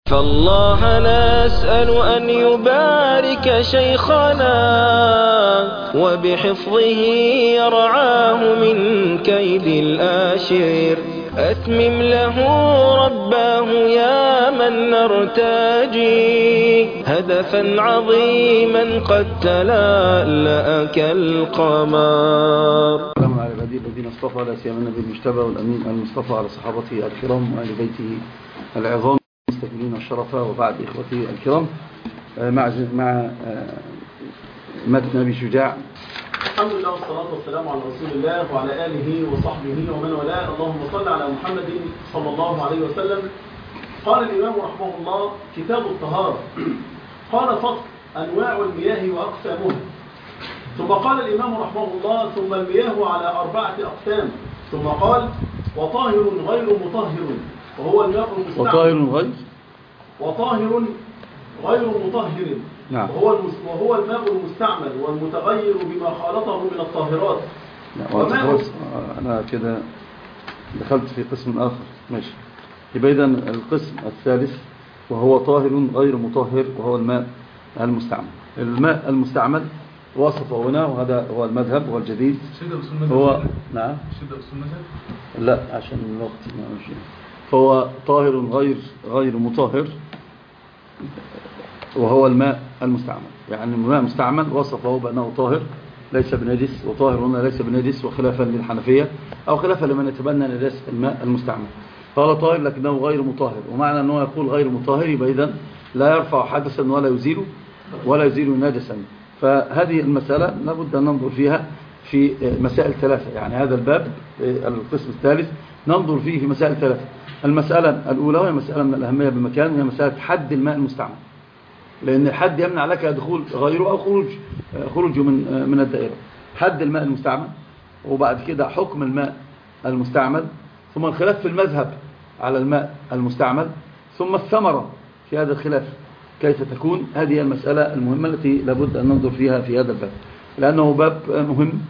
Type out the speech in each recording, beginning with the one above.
فالله نسأل أن يبارك شيخنا وبحفظه يرعاه من كيد الآشر. أتمم له رباه يا من نرتجي هدفا عظيما قد تلألأ كالقمر. السلام على عبادي الذين اصطفى، لا سيما النبي المجتبى والأمين المصطفى، على صحابته الكرام وآل بيته العظام المستكملين الشرف. وبعد إخوتي الكرام، مع متن أبي شجاع. الحمد لله والصلاة والسلام على رسول الله وعلى آله وصحبه ومن والاه. اللهم صل على محمد صلى الله عليه وسلم. قال الإمام رحمه الله: كتاب الطهارة. قال: فصل: أنواع المياه وأقسامها. ثم قال الإمام رحمه الله: ثم المياه على 4 أقسام. ثم قال: وطاهر غير مطهر وهو الماء المستعمل. وطاهر غير مطهر نعم. وهو الماء المستعمل والمتغير بما خالطه من الطاهرات. أنا كده دخلت في قسم آخر. ماشي. يبقى إذن القسم الثالث وهو طاهر غير مطهر وهو الماء المستعمل. الماء المستعمل وصفه هنا، وهذا هو المذهب والجديد. هو نعم. لا، عشان الوقت ماشي. فهو طاهر غير مطهر وهو الماء المستعمل. يعني الماء المستعمل وصفه بأنه طاهر ليس بنجس، وطاهر هنا ليس بنجس، وخلافا للحنفية أو خلافا لمن يتبنى نجاسة الماء المستعمل. قال طاهر لكنه غير مطهر، ومعنى أنه يقول غير مطهر يبقى إذن لا يرفع حدثا ولا يزيل نجسا. فهذه المسألة لابد أن ننظر فيها في مسائل 3. يعني هذا الباب القسم الثالث ننظر فيه في مسائل 3. المسألة الأولى وهي مسألة من الأهمية بمكان، وهي مسألة حد الماء المستعمل، لأن الحد يمنع لك دخول غيره أو خروجه من الدائرة. حد الماء المستعمل، وبعد كده حكم الماء المستعمل، ثم الخلاف في المذهب على الماء المستعمل، ثم الثمرة في هذا الخلاف كيف تكون. هذه المسألة المهمة التي لابد أن ننظر فيها في هذا الباب، لأنه باب مهم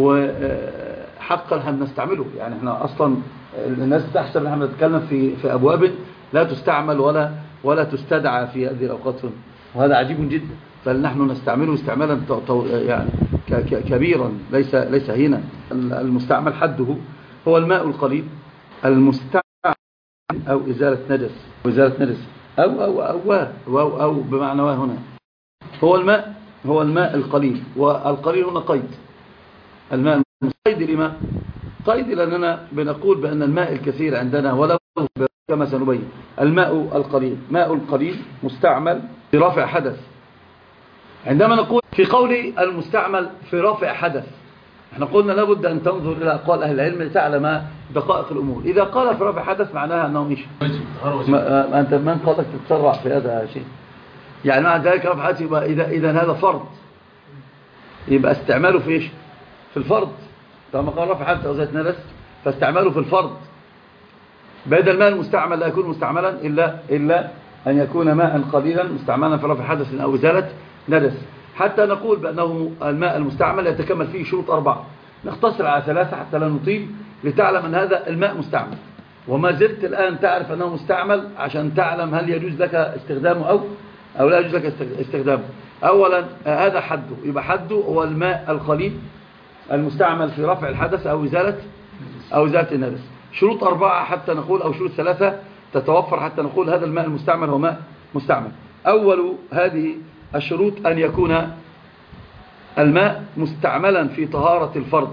وحقا نستعمله. يعني احنا أصلا الناس تحسب نحن نتكلم في أبواب لا تستعمل ولا تستدعى في هذه الأوقات، وهذا عجيب جدا. فنحن نستعمله استعمالا يعني كبيرا ليس هنا. المستعمل حده هو الماء القليل المستعمل أو إزالة نجس أو بمعنى هنا هو الماء القليل. والقليل هنا قيد. الماء قيد لما؟ قيد لأننا بنقول بأن الماء الكثير عندنا ولو كما سنبين. الماء القليل مستعمل في رفع حدث. عندما نقول في قول المستعمل في رفع حدث، احنا قلنا لابد أن تنظر إلى أقوال أهل العلم لتعلم دقائق الأمور. إذا قال في رفع حدث معناها أنه مش أنت من قالك تتسرع في هذا شيء. يعني مع ذلك رفع حدث يبقى إذا هذا فرض، يبقى استعماله في إيش؟ في الفرض. طالما قال رفع حدث أو زيت نجس فاستعماله في الفرض. بدل الماء المستعمل لا يكون مستعملا إلا أن يكون ماء قليلا مستعملا في رفع حدث أو إزالة نجس. حتى نقول بأنه الماء المستعمل يتكمل فيه شروط 4. نختصر على 3 حتى لا نطيل، لتعلم أن هذا الماء مستعمل. وما زلت الآن تعرف أنه مستعمل عشان تعلم هل يجوز لك استخدامه أو لا يجوز لك استخدامه. أولا هذا حده، يبقى حده هو الماء القليل المستعمل في رفع الحدث أو إزالة النجس. شروط 4 حتى نقول، أو شروط 3 تتوفر حتى نقول هذا الماء المستعمل هو ماء مستعمل. أول هذه الشروط أن يكون الماء مستعملا في طهارة الفرد.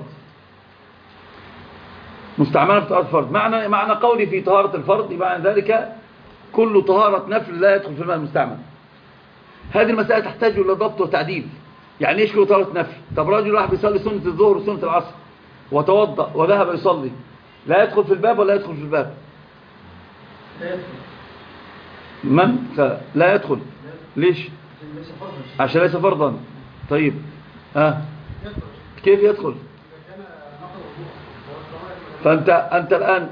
معنى قولي في طهارة الفرد معنى ذلك كل طهارة نفل لا يدخل في الماء المستعمل. هذه المسألة تحتاج إلى ضبط وتعديل. يعني ايش كل طهارة نفل؟ طب رجل راح بيصلي سنة الظهر وسنة العصر وتوضأ وذهب يصلي، لا يدخل في الباب ولا يدخل في الباب؟ لا يدخل. ليش؟ عشان ليس فرضا. طيب كيف يدخل؟ فأنت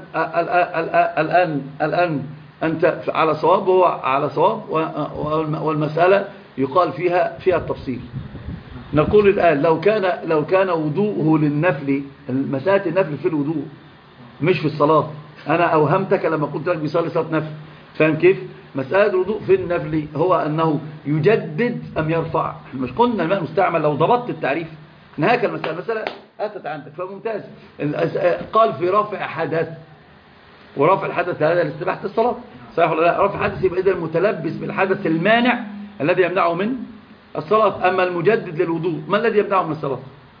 الآن أنت على صواب وهو على صواب، والمسألة يقال فيها التفصيل. نقول الآن لو كان وضوءه للنفل، مسألة النفل في الوضوء مش في الصلاة. أنا أوهمتك لما قلت لك بيصلي صلاة نفل، فاهم كيف؟ مسألة الوضوء في النفل هو أنه يجدد أم يرفع. مش قلنا الماء المستعمل لو ضبطت التعريف نهاك المسألة أتت عندك فممتاز. قال في رفع حدث، ورفع الحدث هذا لاستباحة الصلاة، صحيح ولا لا؟ رفع الحدث يبقى إذا المتلبس بالحدث المانع الذي يمنعه من الصلاة. أما المجدد للوضوء ما الذي يمنعه من الصلاة؟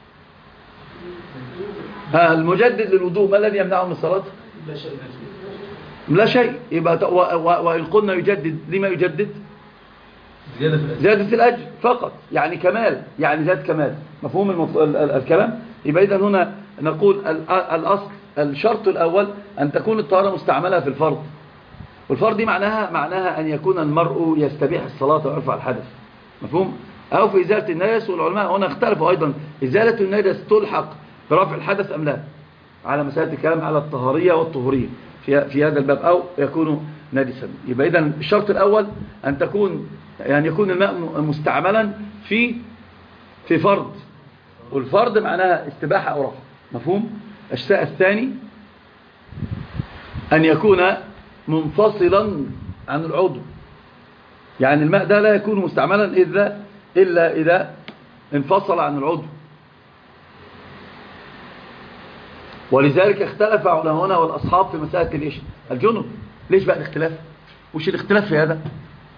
المجدد للوضوء ما الذي يمنعه من الصلاة؟ لا شيء. يبقى وإن قلنا يجدد، لما يجدد؟ زيادة الأجر فقط، يعني كمال، يعني زاد كمال. مفهوم الكلام؟ يبقى إذن هنا نقول الأصل الشرط الأول أن تكون الطهارة مستعملة في الفرض، والفرض دي معناها أن يكون المرء يستبيح الصلاة ويرفع الحدث، مفهوم؟ أو في إزالة النجس. والعلماء هنا اختلفوا أيضا إزالة النجس تلحق برفع الحدث أم لا، على مسألة الكلام على الطهارية والطهورية في هذا الباب، أو يكون نجسا. يبقى إذن الشرط الأول أن يكون الماء مستعملا في فرض، والفرض معناها استباحة أو رفع، مفهوم؟ الشيء الثاني أن يكون منفصلا عن العضو، يعني الماء ده لا يكون مستعملا إلا إذا انفصل عن العضو. ولذلك اختلف علماؤنا والأصحاب في مسألة الجنب. ليش بقى الاختلاف؟ وش الاختلاف في هذا؟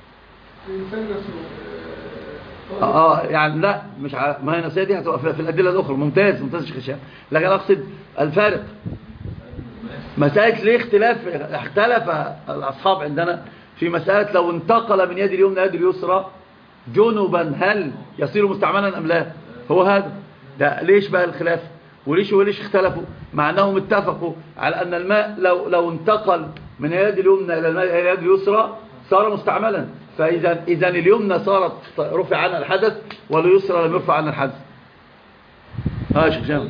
يعني لا مش ما هي نفسها دي هتبقى في الأدلة الأخرى. ممتاز شيخ هشام. لكن أقصد الفارق، مسألة ليه اختلف الأصحاب عندنا في مسألة لو انتقل من يد اليمنى يد اليسرى جنبا هل يصير مستعملا أم لا؟ هو هذا ده. ليش بقى الخلاف؟ وليش اختلفوا مع أنهم اتفقوا على أن الماء لو انتقل من يد اليمنى إلى اليد اليسرى صار مستعملا. فإذا اليمنى صارت رفع عنها الحدث واليسرى لم يرفع عنها الحدث. شيخ جامع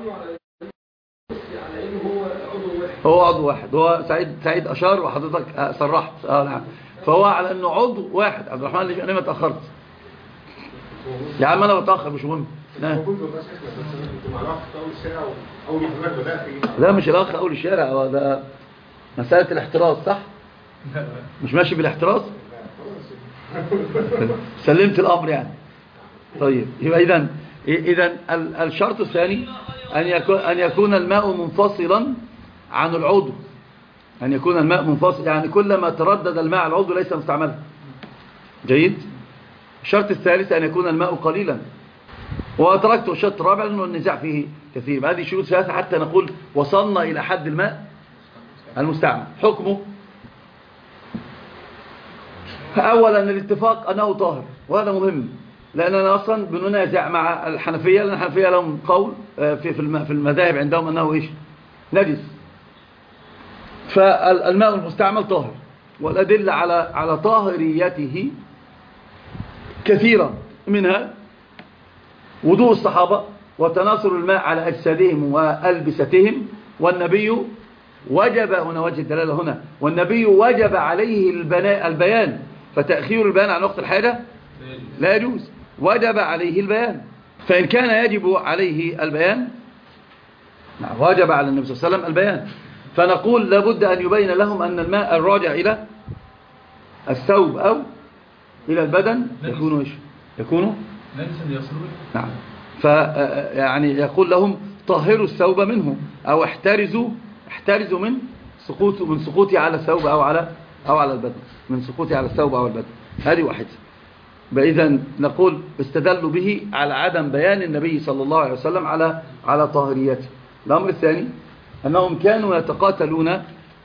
هو عضو واحد. هو سعيد أشار وحضرتك صرحت. نعم. فهو على أنه عضو واحد. عبد الرحمن ليش أنا ما تأخرت يا عم؟ أنا بتأخر مش مهم. لا مش الأخ أول الشارع، ده مسألة الاحتراز صح؟ مش ماشي بالاحتراز؟ سلمت الأمر يعني. طيب يبقى إذن الشرط الثاني أن يكون الماء منفصلا عن العضو، أن يكون الماء منفصل، يعني كلما تردد الماء على العضو ليس مستعملا. جيد. الشرط الثالث أن يكون الماء قليلا، وتركت الشرط الرابع لأنه النزاع فيه كثير. هذه شروط ثلاثة حتى نقول وصلنا إلى حد الماء المستعمل. حكمه أولا الاتفاق أنه طاهر، وهذا مهم لأننا أصلا بننازع مع الحنفية، لأن الحنفية لهم قول في المذاهب عندهم أنه نجس. فالماء المستعمل طاهر، والأدلة على طاهريته كثيرة، منها وضوء الصحابة وتناثر الماء على أجسادهم وألبستهم، والنبي وجب هنا وجه الدلالة هنا، والنبي وجب عليه البيان، فتأخير البيان عن وقت الحاجة لا يجوز، وجب عليه البيان. فإن كان يجب عليه البيان وجب على النبي صلى الله عليه وسلم البيان، فنقول لابد أن يبين لهم أن الماء الراجع إلى الثوب أو إلى البدن يكون نعم. فيعني يقول لهم طهروا الثوب منه، أو احترزوا من سقوطه على الثوب أو على البدن، من سقوطه على الثوب أو البدن. هذه واحدة. إذن نقول استدلوا به على عدم بيان النبي صلى الله عليه وسلم على طاهريته. الأمر الثاني أنهم كانوا يتقاتلون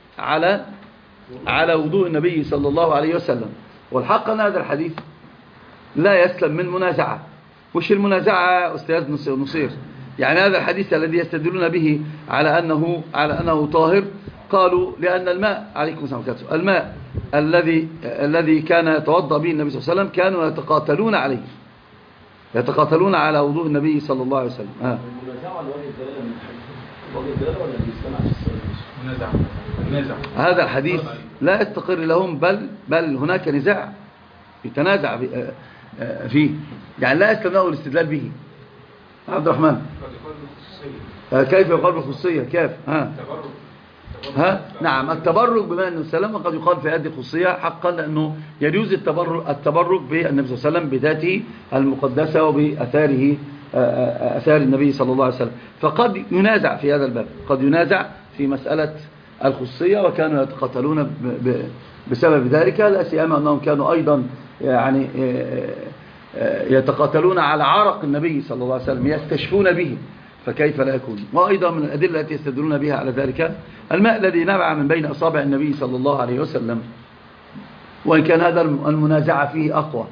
على وضوء النبي صلى الله عليه وسلم، والحق أن هذا الحديث لا يسلم من منازعة. وش المنازعة أستاذ نصير؟ يعني هذا الحديث الذي يستدلون به على أنه طاهر، قالوا لأن الماء عليكم السلام عليكم الماء الذي كان يتوضأ به النبي صلى الله عليه وسلم كانوا يتقاتلون عليه، يتقاتلون على وضوء النبي صلى الله عليه وسلم. المنازعة على وجه الدلالة ولا بيستمع في النزاع؟ هذا الحديث لا يستقر لهم، بل هناك نزاع يتنازع فيه، يعني لا يستمعوا الاستدلال به. عبد الرحمن كيف يقال بالخصوصية؟ كيف؟ نعم التبرك بما النبي صلى الله عليه وسلم، وقد يقال في هذه الخصوصية حقا لأنه يجوز التبرك بالنبي صلى الله عليه وسلم بذاته المقدسة وبأثاره أثار النبي صلى الله عليه وسلم. فقد ينازع في هذا الباب، قد ينازع في مسألة الخصوصية، وكانوا يتقاتلون بسبب ذلك، لا سيما أنهم كانوا أيضا يعني يتقاتلون على عرق النبي صلى الله عليه وسلم، يستشفون به، فكيف لا يكون. وأيضا من الأدلة التي يستدلون بها على ذلك الماء الذي نبع من بين أصابع النبي صلى الله عليه وسلم، وإن كان هذا المنازعة فيه أقوى،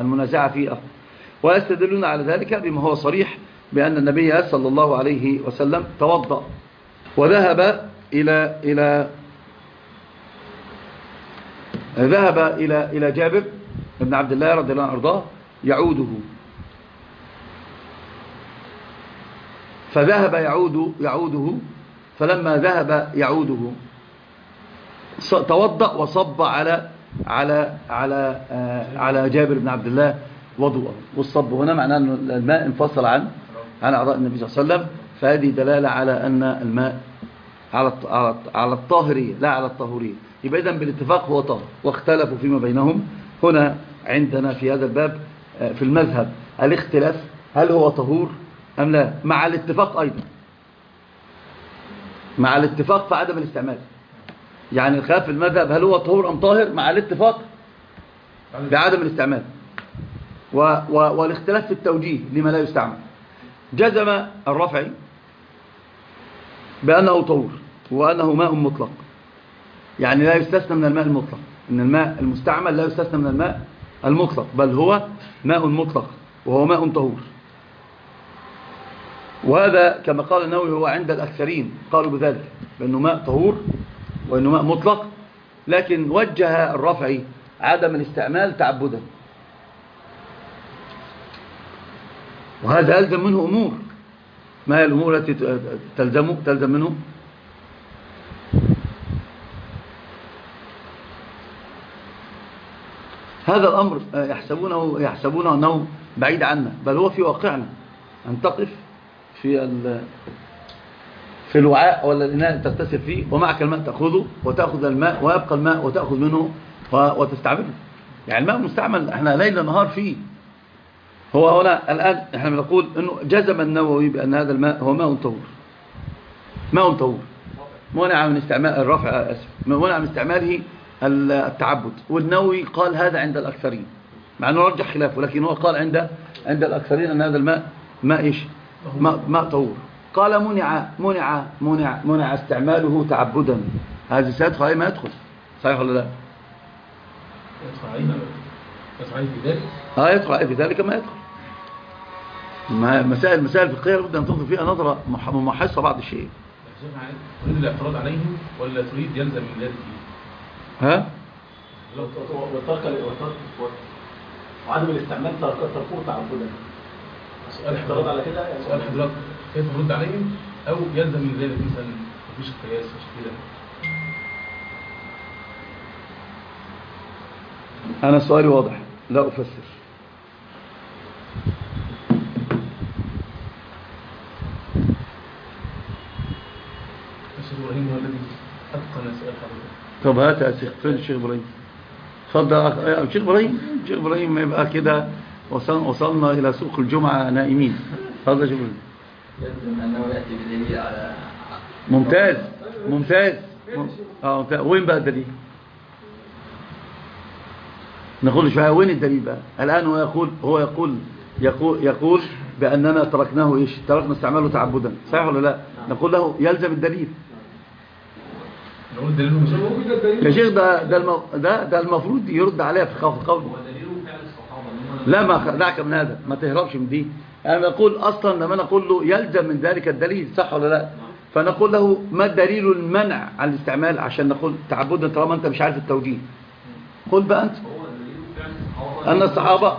ويستدلون على ذلك بما هو صريح بأن النبي صلى الله عليه وسلم توضأ وذهب إلى جابر بن عبد الله رضي الله عنه وارضاه يعوده، فذهب يعوده، فلما ذهب يعوده توضأ وصب على جابر بن عبد الله وضوءه. والصب هنا معناه أن الماء انفصل عن أعضاء النبي صلى الله عليه وسلم، فهذه دلالة على أن الماء على الطاهرية لا على الطهورية. يبقى إذن بالاتفاق هو طاهر، واختلفوا فيما بينهم. هنا عندنا في هذا الباب في المذهب الاختلاف هل هو طهور أم لا، مع الاتفاق أيضا، مع الاتفاق في عدم الاستعمال. يعني الخلاف في المذهب هل هو طهور أم طاهر مع الاتفاق بعدم الاستعمال، والاختلاف في التوجيه لما لا يستعمل. جزم الرافعي بأنه طهور وأنه ماء مطلق، يعني لا يستثنى من الماء المطلق، إن الماء المستعمل لا يستثنى من الماء المطلق، بل هو ماء مطلق وهو ماء طهور. وهذا كما قال النووي هو عند الأكثرين قالوا بذلك، بأنه ماء طهور وأنه ماء مطلق، لكن وجه الرافعي عدم الاستعمال تعبدا، وهذا يلزم منه أمور. ما هي الأمور التي تلزم منه؟ هذا الأمر يحسبونه أنه بعيد عنا، بل هو في واقعنا. أن تقف في الوعاء ولا الإناء تغتسل فيه، ومعك الماء تأخذه، وتأخذ الماء ويبقى الماء وتأخذ منه وتستعمله. يعني الماء المستعمل احنا ليل نهار فيه. هو هنا الآن احنا بنقول انه جزم النووي بأن هذا الماء هو ماء طهور منع من استعمال الرفع، منع من استعماله التعبد. والنووي قال هذا عند الأكثرين، مع أنه رجح خلافه، لكن هو قال عند الأكثرين أن هذا الماء ماء طهور. قال منع استعماله تعبدا. هذا سيدخل عليه ما يدخل، صحيح ولا لا؟ يدخل عليه في ذلك؟ يدخل عليه في ذلك ما يدخل. مسائل الفقهية لابد أن تنظر فيها نظرة ممحصة بعض الشيء. تريد الاعتراض عليهم ولا تريد يلزم من ذلك فيه؟ وعدم الاستعمال تركوه تعبدا. سؤال حضرتك على كده، سؤال حضرتك كيف ترد عليهم، او يلزم من ذلك مثلا مفيش قياس مش كده؟ انا سؤالي واضح لا افسر. الشيخ ابراهيم هو الذي اتقن سؤال حضرتك. طب هات يا شيخ، فين الشيخ ابراهيم؟ اتفضل يا شيخ ابراهيم. شيخ ابراهيم يبقى كده وصلنا إلى سوق الجمعة نائمين. هذا شغل أنه يأتي بدليل على ممتاز. وين بقى الدليل؟ نقول شوية وين الدليل بقى؟ الآن هو يقول بأننا تركناه تركنا استعماله تعبدا، صحيح ولا لا؟ نقول له يلزم الدليل. يا شيخ ده المفروض يرد عليها في قول. لا ما دعك من هذا، ما تهربش من دي. أنا بقول أصلا لما نقول له يلزم من ذلك الدليل، صح ولا لا؟ فنقول له ما دليل المنع عن الاستعمال عشان نقول تعبدا طالما أنت مش عارف التوجيه. قل بقى أنت أن الصحابة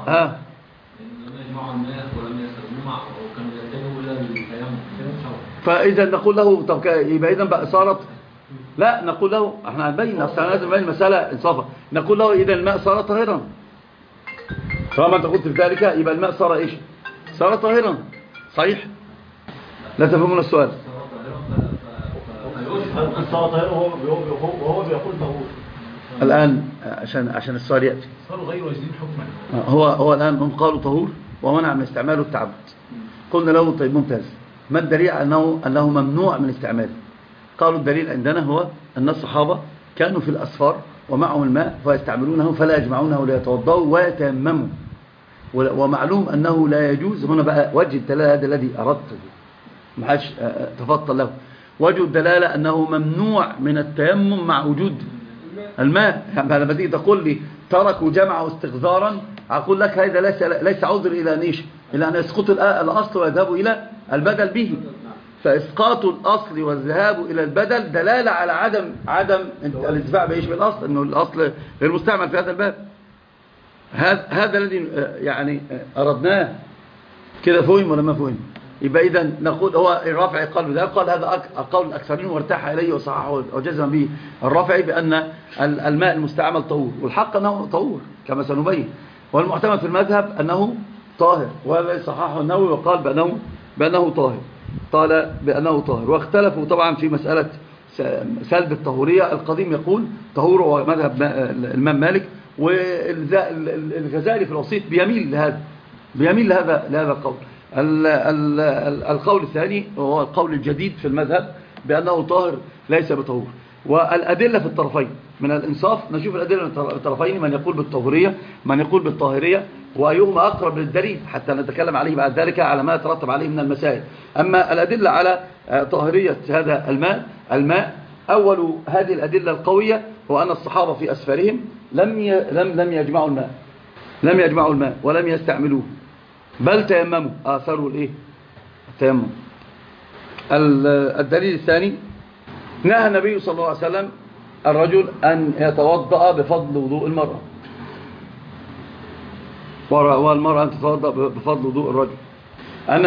فإذا نقول له طب يبقى إذا بقى صارت، لا نقول له احنا هنبين اصلا لازم نبين المسألة انصافا. نقول له إذا الماء صار طاهرا، طالما انت قلت في ذلك يبقى الماء صار صار طاهرا، صحيح؟ لا تفهمون السؤال. هل صار طاهر وهو بيقول طهور؟ الآن عشان السؤال يأتي. صاروا غير واجدين حكما. هو الآن هم قالوا طهور ومنع من استعماله التعبد. قلنا له طيب ممتاز، ما الدليل أنه ممنوع من استعماله؟ قالوا الدليل عندنا هو أن الصحابة كانوا في الأسفار ومعهم الماء فيستعملونه فلا يجمعونه ليتوضأوا ويتيمموا، ومعلوم أنه لا يجوز. هنا بقى وجه الدلالة هذا الذي أردته، ما حدش تفضل له. وجه الدلالة أنه ممنوع من التيمم مع وجود الماء. يعني لما تيجي تقول لي تركوا جمعوا استغذارا، أقول لك هذا ليس عذر إلى أن يسقط الأصل ويذهبوا إلى البدل به. فإسقاط الأصل والذهاب إلى البدل دلالة على عدم الانتفاع بإيش بالأصل، أنه الأصل غير مستعمل في هذا الباب. هذا الذي يعني أردناه. كده فهم ولا ما فهم؟ يبقى إذا نقول هو الرافعي قال بذلك، قال هذا قول الأكثرين وارتاح إليه وصححه وجزم به الرافعي بأن الماء المستعمل طهور، والحق أنه طهور كما سنبين، والمعتمد في المذهب أنه طاهر، وهذا صححه النووي وقال بأنه طاهر، قال بأنه طاهر. واختلفوا طبعا في مسألة سلب الطهورية. القديم يقول طهور ومذهب الإمام مالك، والغزالي في الوسيط بيميل لهذا القول. القول الثاني هو القول الجديد في المذهب بأنه طاهر ليس بطهور. والأدلة في الطرفين من الإنصاف نشوف الأدلة في الطرفين، من يقول بالطهورية من يقول بالطاهرية، وأيهما أقرب للدليل حتى نتكلم عليه بعد ذلك على ما يترتب عليه من المسائل. أما الأدلة على طاهرية هذا الماء أول هذه الأدلة القوية هو أن الصحابة في أسفارهم لم يجمعوا الماء ولم يستعملوه، بل تيمموا، آثروا التيمم. الدليل الثاني نهى النبي صلى الله عليه وسلم الرجل أن يتوضأ بفضل وضوء المرأة، والمرأة أن تتوضأ بفضل وضوء الرجل. أن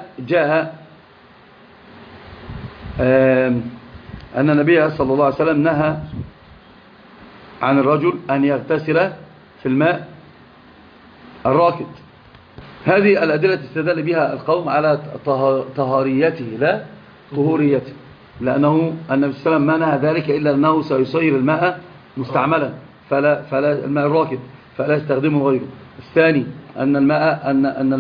النبي صلى الله عليه وسلم نهى عن الرجل أن يغتسل في الماء الراكد. هذه الأدلة استدل بها القوم على طهاريته لا طهوريته، لأنه النبي صلى الله عليه وسلم ما نهى ذلك إلا أنه سيصير الماء مستعملا، فلا الماء الراكد فلا يستخدمه غيره. الثاني أن الماء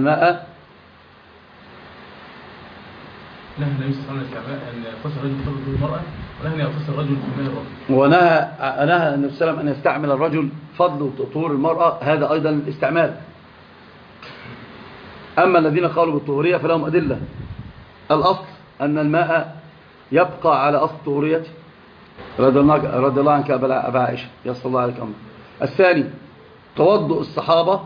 نهى النبي صلى الله عليه وسلم أن يغتسل الرجل بفضل المرأة، ونهى أن يغتسل الرجل بماء الراكد، ونهى النبي صلى الله عليه وسلم أن يستعمل الرجل فضل طهور المرأة، هذا أيضا الاستعمال. أما الذين قالوا بالطهورية فلهم أدلة. الأصل أن الماء يبقى على أصل طهوريته، رضي الله عنك أبا عائشة يصلى الله عليك أمر. الثاني توضؤ الصحابة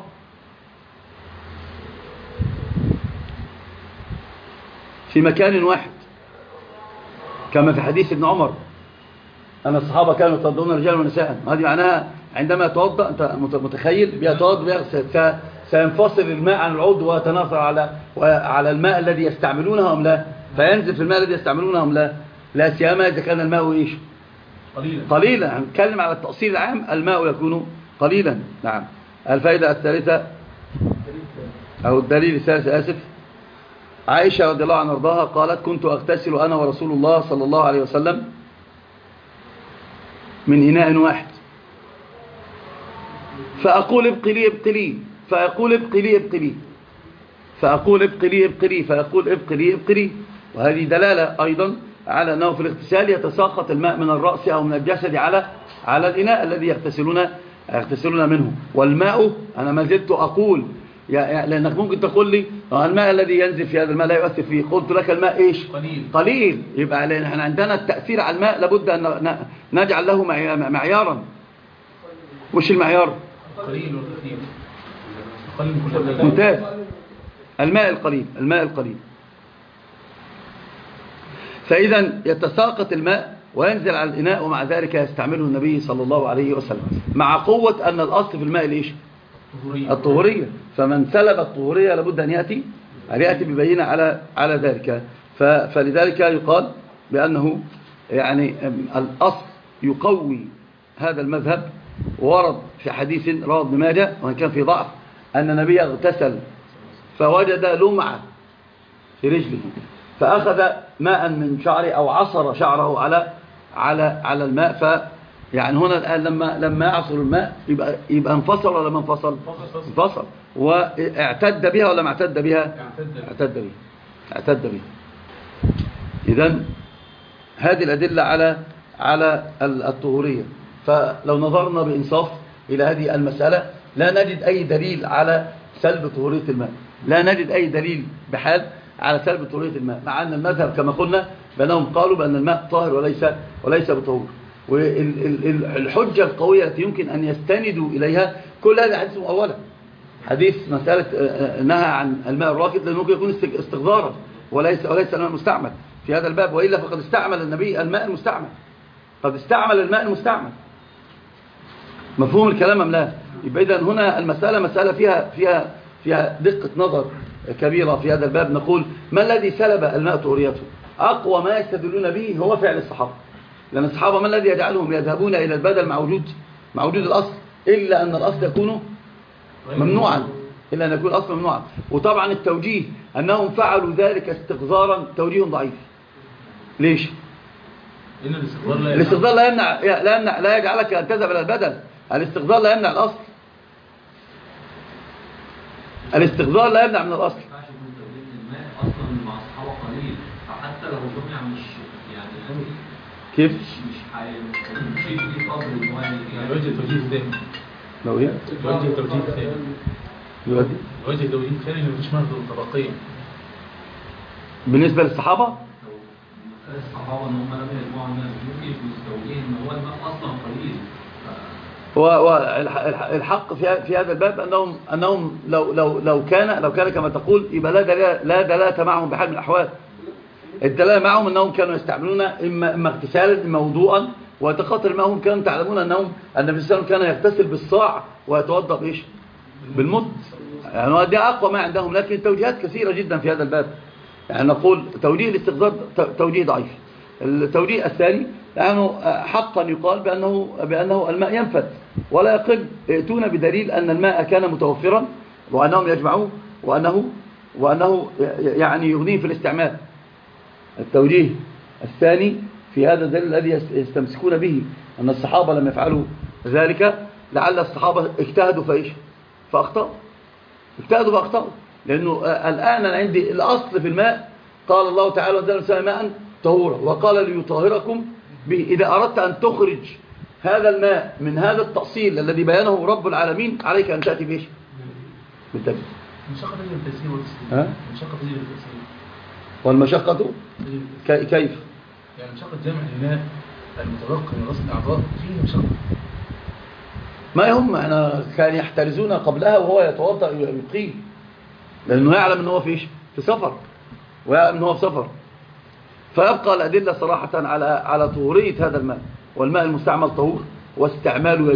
في مكان واحد كما في حديث ابن عمر أن الصحابة كانوا يتوضؤون رجالا ونساء. هذه معناها عندما يتوضأ أنت متخيل بيتوضأ سينفصل الماء عن العود ويتناثر على الماء الذي يستعملونه أم لا، فينزل في الماء الذي يستعملونه أم لا سيما إذا كان الماء إيش قليلا. نتكلم على التأصيل العام، الماء يكون قليلا. نعم. الفائدة الثالثة أو الدليل الثالث آسف، عائشة رضي الله عنها وارضاها قالت كنت أغتسل أنا ورسول الله صلى الله عليه وسلم من إناء واحد، فأقول ابقي لي ابقي لي، فيقول ابقي لي ابقي لي، فأقول ابقي لي ابقي لي، فيقول ابقي لي ابقي لي. وهذه دلالة أيضا على أنه في الاغتسال يتساقط الماء من الرأس أو من الجسد على الإناء الذي يغتسلون منه. والماء أنا ما زلت أقول لأنك ممكن تقول لي الماء الذي ينزل في هذا الماء لا يؤثر فيه، قلت لك الماء إيش قليل. يبقى لأن احنا عندنا التأثير على الماء لابد أن نجعل له معيارا. وش المعيار؟ قليل وكثير. ممتاز. الماء القليل. فإذا يتساقط الماء وينزل على الإناء، ومع ذلك يستعمله النبي صلى الله عليه وسلم، مع قوة أن الأصل في الماء الإيش الطهورية. فمن سلب الطهورية لابد أن يأتي ببينة على ذلك. فلذلك يقال بأنه يعني الأصل يقوي هذا المذهب. ورد في حديث رواه ابن ماجه وإن كان في ضعف أن النبي اغتسل فوجد لمعة في رجله، فأخذ ماء من شعره أو عصر شعره على الماء. يعني هنا الآن لما يعصر الماء يبقى انفصل ولا ما انفصل؟ انفصل. واعتد بها ولا ما اعتد بها؟ اعتد بها. إذن هذه الأدلة على الطهورية. فلو نظرنا بإنصاف إلى هذه المسألة لا نجد أي دليل على سلب طهورية الماء، لا نجد أي دليل بحال على سلب طهورية الماء، مع أن المذهب كما قلنا بأنهم قالوا بأن الماء طاهر وليس بطهور. والحجة القوية التي يمكن أن يستندوا إليها كل هذا حديث أولا، حديث مسألة نهى عن الماء الراكد، لأنه ممكن يكون استغضارا وليس الماء المستعمل في هذا الباب، وإلا فقد استعمل النبي الماء المستعمل، قد استعمل الماء المستعمل. مفهوم الكلام أم لا؟ يبقى إذن هنا المسألة مسألة فيها دقة نظر كبيرة في هذا الباب. نقول ما الذي سلب الماء طهوريته؟ أقوى ما يستدلون به هو فعل الصحابة، لأن الصحابة ما الذي يجعلهم يذهبون إلى البدل مع وجود الأصل، إلا أن الأصل يكون ممنوعا، إلا أن يكون الأصل ممنوعا. وطبعا التوجيه أنهم فعلوا ذلك استغضارا توجيه ضعيف. ليش؟ الاستغضار لا يجعلك أن تذهب إلى البدل. الاستغضار لا يمنع الأصل، الاستغضار لا يمنع من الأصل. كيف؟ وجه التوجيه الثاني لو ايه؟ وجه التوجيه الثاني وجه التوجيه الثاني اللي مفيش منه طبقين بالنسبة للصحابة. الصحابة ان هم لم يجمعوا الناس ممكن يكونوا مستوجهين ان هو الماء اصلا قليل. والحق في هذا الباب انهم لو كان كما تقول يبقى لا دلاله معهم بحال من الاحوال. الدلاله معهم انهم كانوا يستعملون اما اغتسالا اما وضوءا، وتقاتل معهم كانوا تعلمون انهم النبي صلى الله عليه وسلم كان يغتسل بالصاع ويتوضا بايش؟ بالمد. يعني دي اقوى ما عندهم، لكن التوجيهات كثيره جدا في هذا الباب. يعني نقول توجيه الاستغضار توجيه ضعيف. التوجيه الثاني لأنه حقا يقال بأنه الماء ينفد ولا يقل. ائتون بدليل أن الماء كان متوفرا وأنهم يجمعوه وأنه يعني يغنيه في الاستعمال. التوجيه الثاني في هذا الدليل الذي يستمسكون به أن الصحابة لم يفعلوا ذلك، لعل الصحابة اجتهدوا فأخطأوا. لأنه الآن أنا عندي الأصل في الماء قال الله تعالى وأنزل من السماء ماء طهورا وقال ليطهركم به. إذا أردت أن تخرج هذا الماء من هذا التأصيل الذي بيانه رب العالمين عليك أن تأتي بإيش؟ بالدليل. المشقة تجري التيسير والتسليم. المشقة تجري التيسير. والمشقة كيف؟ يعني مشقة جمع الماء المتبقي من رأس الأعضاء فيه مشقة. ما هم كان يحترزون قبلها وهو يتوضأ يقيم، لأنه يعلم أنه في سفر، ويعلم أنه في سفر. فيبقى الأدلة صراحة على طهورية هذا الماء، والماء المستعمل طهور واستعماله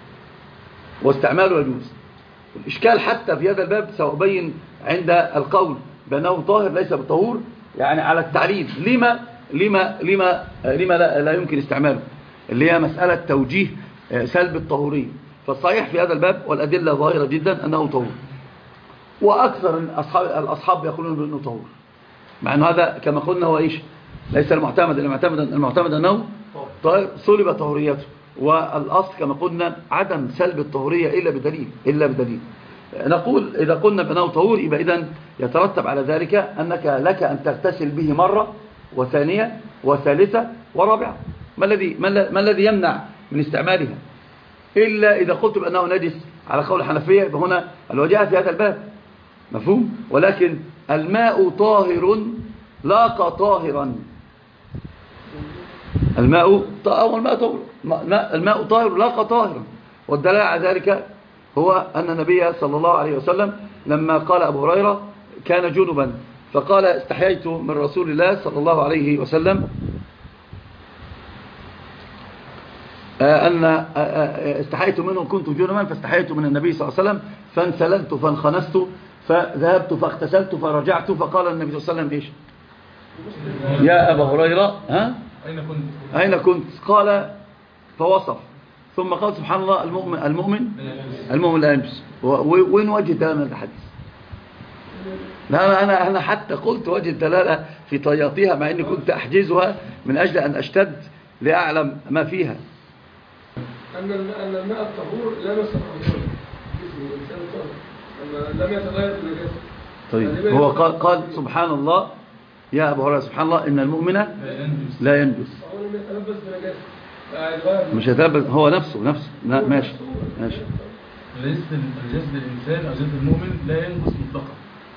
يجوز. الإشكال حتى في هذا الباب سأبين عند القول بأنه طاهر ليس بالطهور، يعني على التعليل لما لا يمكن استعماله، اللي هي مسألة توجيه سلب الطهورية. فالصحيح في هذا الباب والأدلة ظاهرة جدا أنه طهور، وأكثر الأصحاب يقولون بأنه طهور، مع أن هذا كما قلنا هو إيش؟ ليس المعتمد أنه طاهر سلب طهوريته. والأصل كما قلنا عدم سلب الطهورية إلا بدليل. نقول إذا قلنا بأنه طهور يبقى إذن يترتب على ذلك أنك لك أن تغتسل به مرة وثانية وثالثة ورابعة. ما الذي يمنع من استعمالها؟ إلا إذا قلت بأنه نجس على قول الحنفية، فهنا الوجاهة في هذا الباب مفهوم. ولكن الماء طاهر لاقى طاهرا. الماء طاهر لاقى طاهرا. والدلالة على ذلك هو أن النبي صلى الله عليه وسلم لما قال أبو هريرة كان جنبا فقال استحييت من رسول الله صلى الله عليه وسلم أن استحييت منه كنت جنبا فاستحييت من النبي صلى الله عليه وسلم فانسللت فانخنست فذهبت فاغتسلت فرجعت فقال النبي صلى الله عليه وسلم إيش؟ يا أبا هريرة أين كنت؟ قال فوصف، ثم قال سبحان الله المؤمن لا ينجس. وين وجه دلالة الحديث؟ أنا حتى قلت وجه الدلالة في طياتها، مع أني كنت أحجزها من أجل أن أشتد لأعلم ما فيها. أن الماء الطهور لا مسح الرجل جسم الإنسان طاهر أما لم يتغير بالنجاسة. طيب هو قال سبحان الله يا أبو هريرة سبحان الله إن المؤمن لا ينجس. هو لم يتلبس بنجاسة مش يتلبس هو نفسه لا ماشي. جسد الإنسان أو جسد المؤمن لا ينجس مطلقا.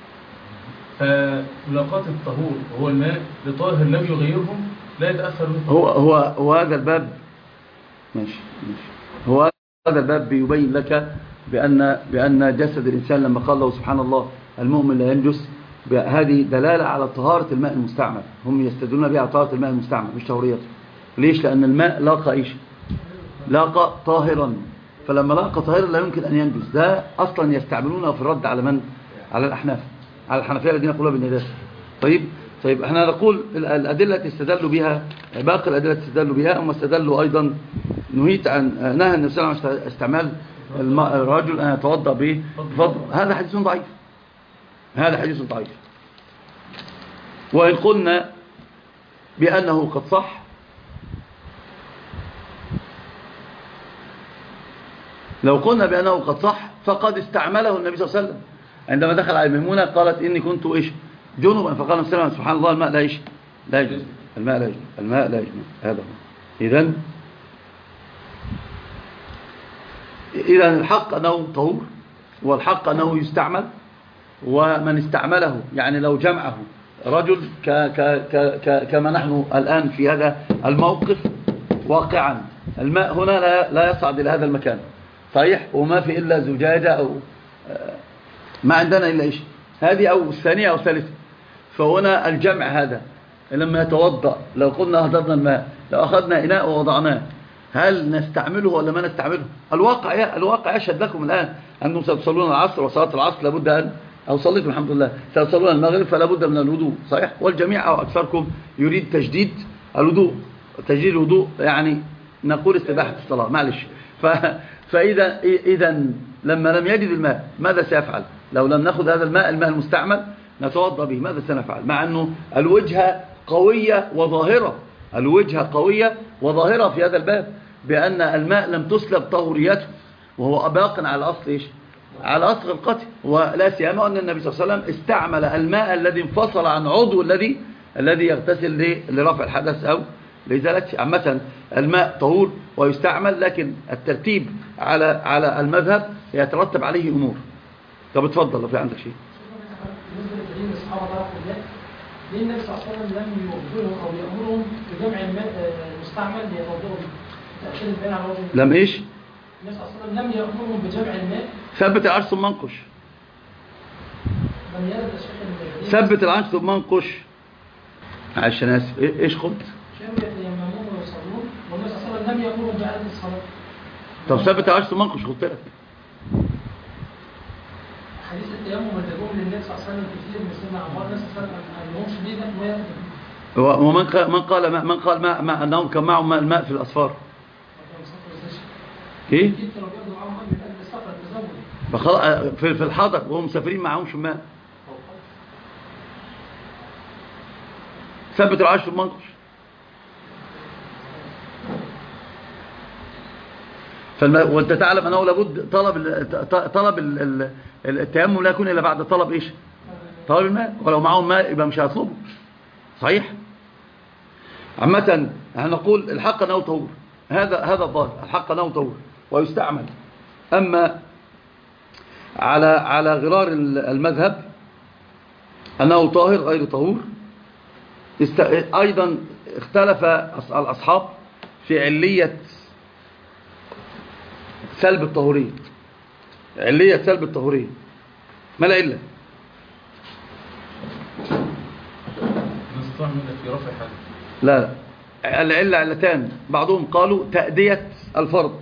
فملاقاة الطهور وهو الماء لطاهر لم يغيرهم لا يتأثر به. هو هذا الباب ماشي. هو هذا الباب بيبين لك بأن جسد الإنسان لما قال له سبحان الله المؤمن لا ينجس، هذه دلالة على طهارة الماء المستعمل. هم يستدلون بها على طهارة الماء المستعمل مش طهوريته. ليش؟ لأن الماء لاقى طاهرا، فلما لاقى طاهرا لا يمكن أن ينجس. ده أصلا يستعملونه في الرد على من؟ على الأحناف، على الحنفية الذين يقولون بالنجاسة. طيب احنا نقول الأدلة استدلوا بها، باقي الأدلة استدلوا بها. هم استدلوا أيضا نهى النبي صلى الله عليه وسلم استعمال الرجل أن يتوضأ به بفضل. هذا حديث ضعيف. وإن قلنا بأنه قد صح لو قلنا بأنه قد صح فقد استعمله النبي صلى الله عليه وسلم عندما دخل على ميمونة قالت إني كنت جنبا، فقال النبي صلى الله عليه وسلم سبحان الله الماء لا يجوز الماء لا يجوز. هذا هو. إذن الحق أنه طهور، والحق أنه يستعمل، ومن استعمله يعني لو جمعه رجل كما نحن الآن في هذا الموقف واقعا، الماء هنا لا يصعد إلى هذا المكان صحيح، وما في إلا زجاجة أو ما عندنا إلا إيش هذه أو الثانية أو الثالثة. فهنا الجمع هذا لما يتوضأ لو قلنا هدرنا الماء، لو أخذنا إناء ووضعناه هل نستعمله ولا ما نستعمله؟ الواقع يشهد لكم الآن أنهم ستصلون العصر، وصلاة العصر لابد أن أو صليتم الحمد لله، ستصلون المغرب فلا بد من الوضوء صحيح، والجميع أو أكثركم يريد تجديد الوضوء يعني نقول استباحة الصلاة معلش. فإذا لما لم يجد الماء ماذا سيفعل؟ لو لم نأخذ هذا الماء المستعمل نتوضأ به، ماذا سنفعل؟ مع أنه الوجهة قوية وظاهرة في هذا الباب بأن الماء لم تسلب طهوريته، وهو باق على أصل إيش؟ على أصل القتل. ولا سيما أن النبي صلى الله عليه وسلم استعمل الماء الذي انفصل عن عضو الذي يغتسل لرفع الحدث أو لذلك. عامة الماء طهور ويستعمل، لكن الترتيب على المذهب يترتب عليه أمور. طب اتفضل لو في عندك شيء. بالنسبة للدليل الصحابة طرف الله، ليه النبي صلى الله عليه وسلم لم يوجههم أو يأمرهم بجمع الماء المستعمل ليتوضؤوا به؟ تأثير البيان على وجه لم إيش؟ النبي صلى الله عليه وسلم لم يأمرهم بجمع الماء. ثبت العرش ثم انقش. لم يرد الشيخ ثبت العرش ثم انقش. معلش أنا آسف، إيش قلت؟ كانوا يتيممون ويصلون والنبي صلى الله عليه وسلم لم يأمرهم بإعادة الصلاة. طب ثبت العرش ثم انقش قلت لك. حديث التيمم والتجوم للنبي صلى الله عليه وسلم كثير من سيدنا عمار، النبي صلى الله عليه وسلم ما لهمش بيه ده ومن قال ما أنهم كان معهم الماء في الأصفار. إيه؟ في الحضر وهم مسافرين معهمش ماء. ثبت العرش ثم انقش. وانت تعلم انه لابد طلب التيمم لا يكون الا بعد طلب ايش؟ طلب الماء، ولو معهم ماء يبقى مش هيطلبه صحيح. عامه هنقول الحق انه طهور، هذا الظاهر، الحق انه طهور ويستعمل. اما على غرار المذهب انه طاهر غير طهور. ايضا اختلف الاصحاب في علية سلب الطهورية. علية سلب الطهورية ما العلة؟ نستعمل في رفع حدث. لا العلة علتان، بعضهم قالوا تأدية الفرض،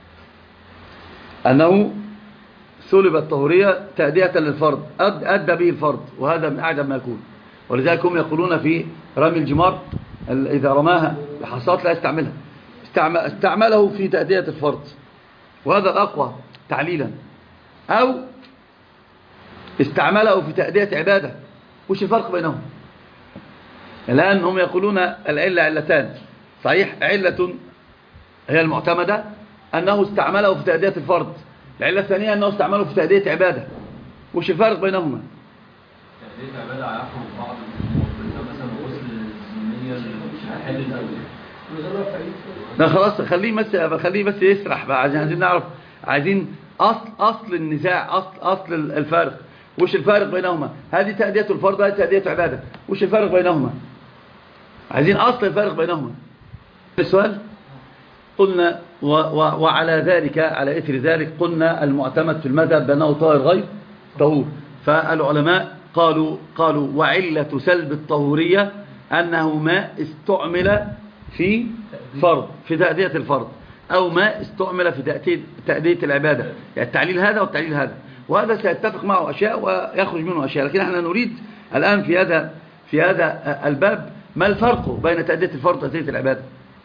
أنه سلب الطهورية تأدية للفرض، أدى به الفرض، وهذا من أعجب ما يكون. ولذلك هم يقولون في رمي الجمار إذا رماها بحصات لا يستعملها، استعمله في تأدية الفرض، وهذا الأقوى تعليلا. أو استعمله في تأدية عبادة. وش الفرق بينهم؟ الآن هم يقولون العلة علتان، صحيح. علة هي المعتمدة أنه استعمله في تأدية الفرض. العلة الثانية أنه استعمله في تأدية عبادة. وش الفرق بينهما؟ تأدية عبادة هيحكم بعض الأمور مثلا غسل الزمنية الحل الأول. لا خلاص خليه بس يسرح بقى. عايزين نعرف، عايزين أصل النزاع، أصل الفارق. وش الفارق بينهما؟ هذه تأدية الفرض وهذه تأدية عبادة. وش الفارق بينهما؟ عايزين أصل الفارق بينهما. السؤال قلنا وعلى ذلك، على إثر ذلك قلنا المعتمد في المذهب بأنه طاهر غير طهور. فالعلماء قالوا وعلة سلب الطهورية أنه ماء استعمل في فرض، في تأدية الفرض، أو ماء استعمل في تأدية العبادة. يعني التعليل هذا والتعليل هذا، وهذا سيتفق معه أشياء ويخرج منه أشياء. لكن احنا نريد الآن في هذا الباب ما الفرق بين تأدية الفرض وتأدية العبادة؟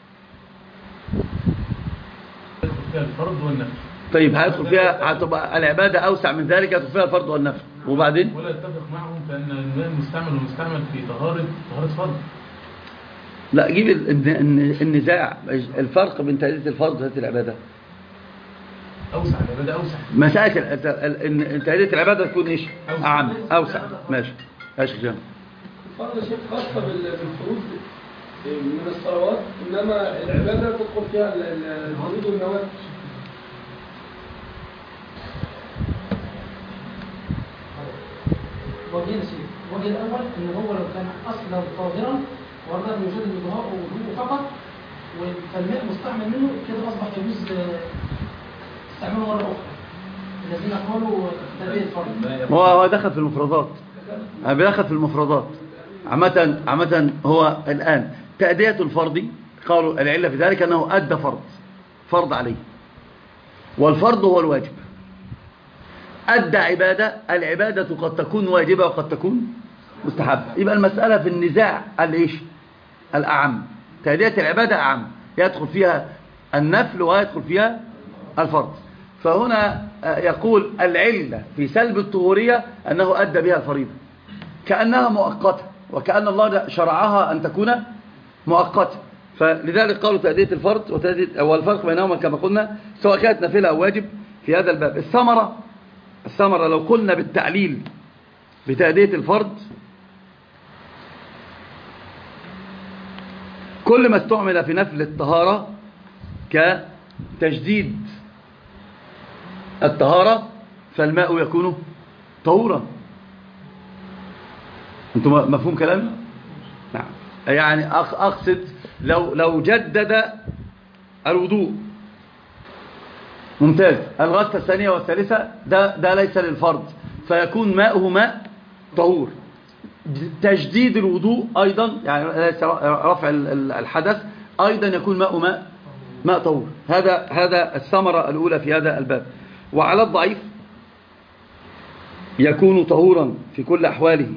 الفرض والنفل. طيب هيدخل فيها، هتبقى العبادة أوسع من ذلك، هيدخل فيها الفرض والنفل. وبعدين ولا يتفق معهم فأن الماء المستعمل في طهارة فرض. لا، جيب النزاع، الفرق بين تأدية الفرض وتأدية العبادة. أوسع العبادة أوسع. مسائل تأدية العبادة تكون إيش؟ أعم، أوسع. ماشي جامع. الفرض شيء خاصة بالفروض من الصلوات، إنما العبادة تدخل فيها الفروض والنوافل. وجهين شيء. الوجه الأول إن هو لو كان أصلا طاهرا ورد من وجود الوضوء فقط، فالماء مستعمل منه كده أصبح يجوز استعماله مرة أخرى. الذين قالوا تأدية الفرض. هو دخل في المفردات. بيدخل في المفردات. عامة هو الآن تأدية الفرض، قالوا العلة في ذلك أنه أدى فرض عليه، والفرض هو الواجب. أدى عبادة، العبادة قد تكون واجبة وقد تكون مستحبة. يبقى المسألة في النزاع الأعم. تأدية العبادة أعم، يدخل فيها النفل ويدخل فيها الفرض. فهنا يقول العلة في سلب الطهورية أنه أدى بها الفريضة، كأنها مؤقتة، وكأن الله شرعها أن تكون مؤقتة. فلذلك قالوا تأدية الفرض والفرق بينهما كما قلنا سواء كانت نافلة أو واجب في هذا الباب. الثمرة لو قلنا بالتعليل بتأدية الفرض، كل ما استعمل في نفل الطهارة كتجديد الطهارة فالماء يكون طهورا. انتم مفهوم كلامي؟ نعم. يعني أقصد لو جدد الوضوء، ممتاز، الغسلة الثانية والثالثة ده ليس للفرض، فيكون ماؤه ماء طهور. تجديد الوضوء أيضا، يعني رفع الحدث أيضا يكون ماء طهور. هذا الثمرة الأولى في هذا الباب. وعلى الضعيف يكون طهورا في كل أحواله،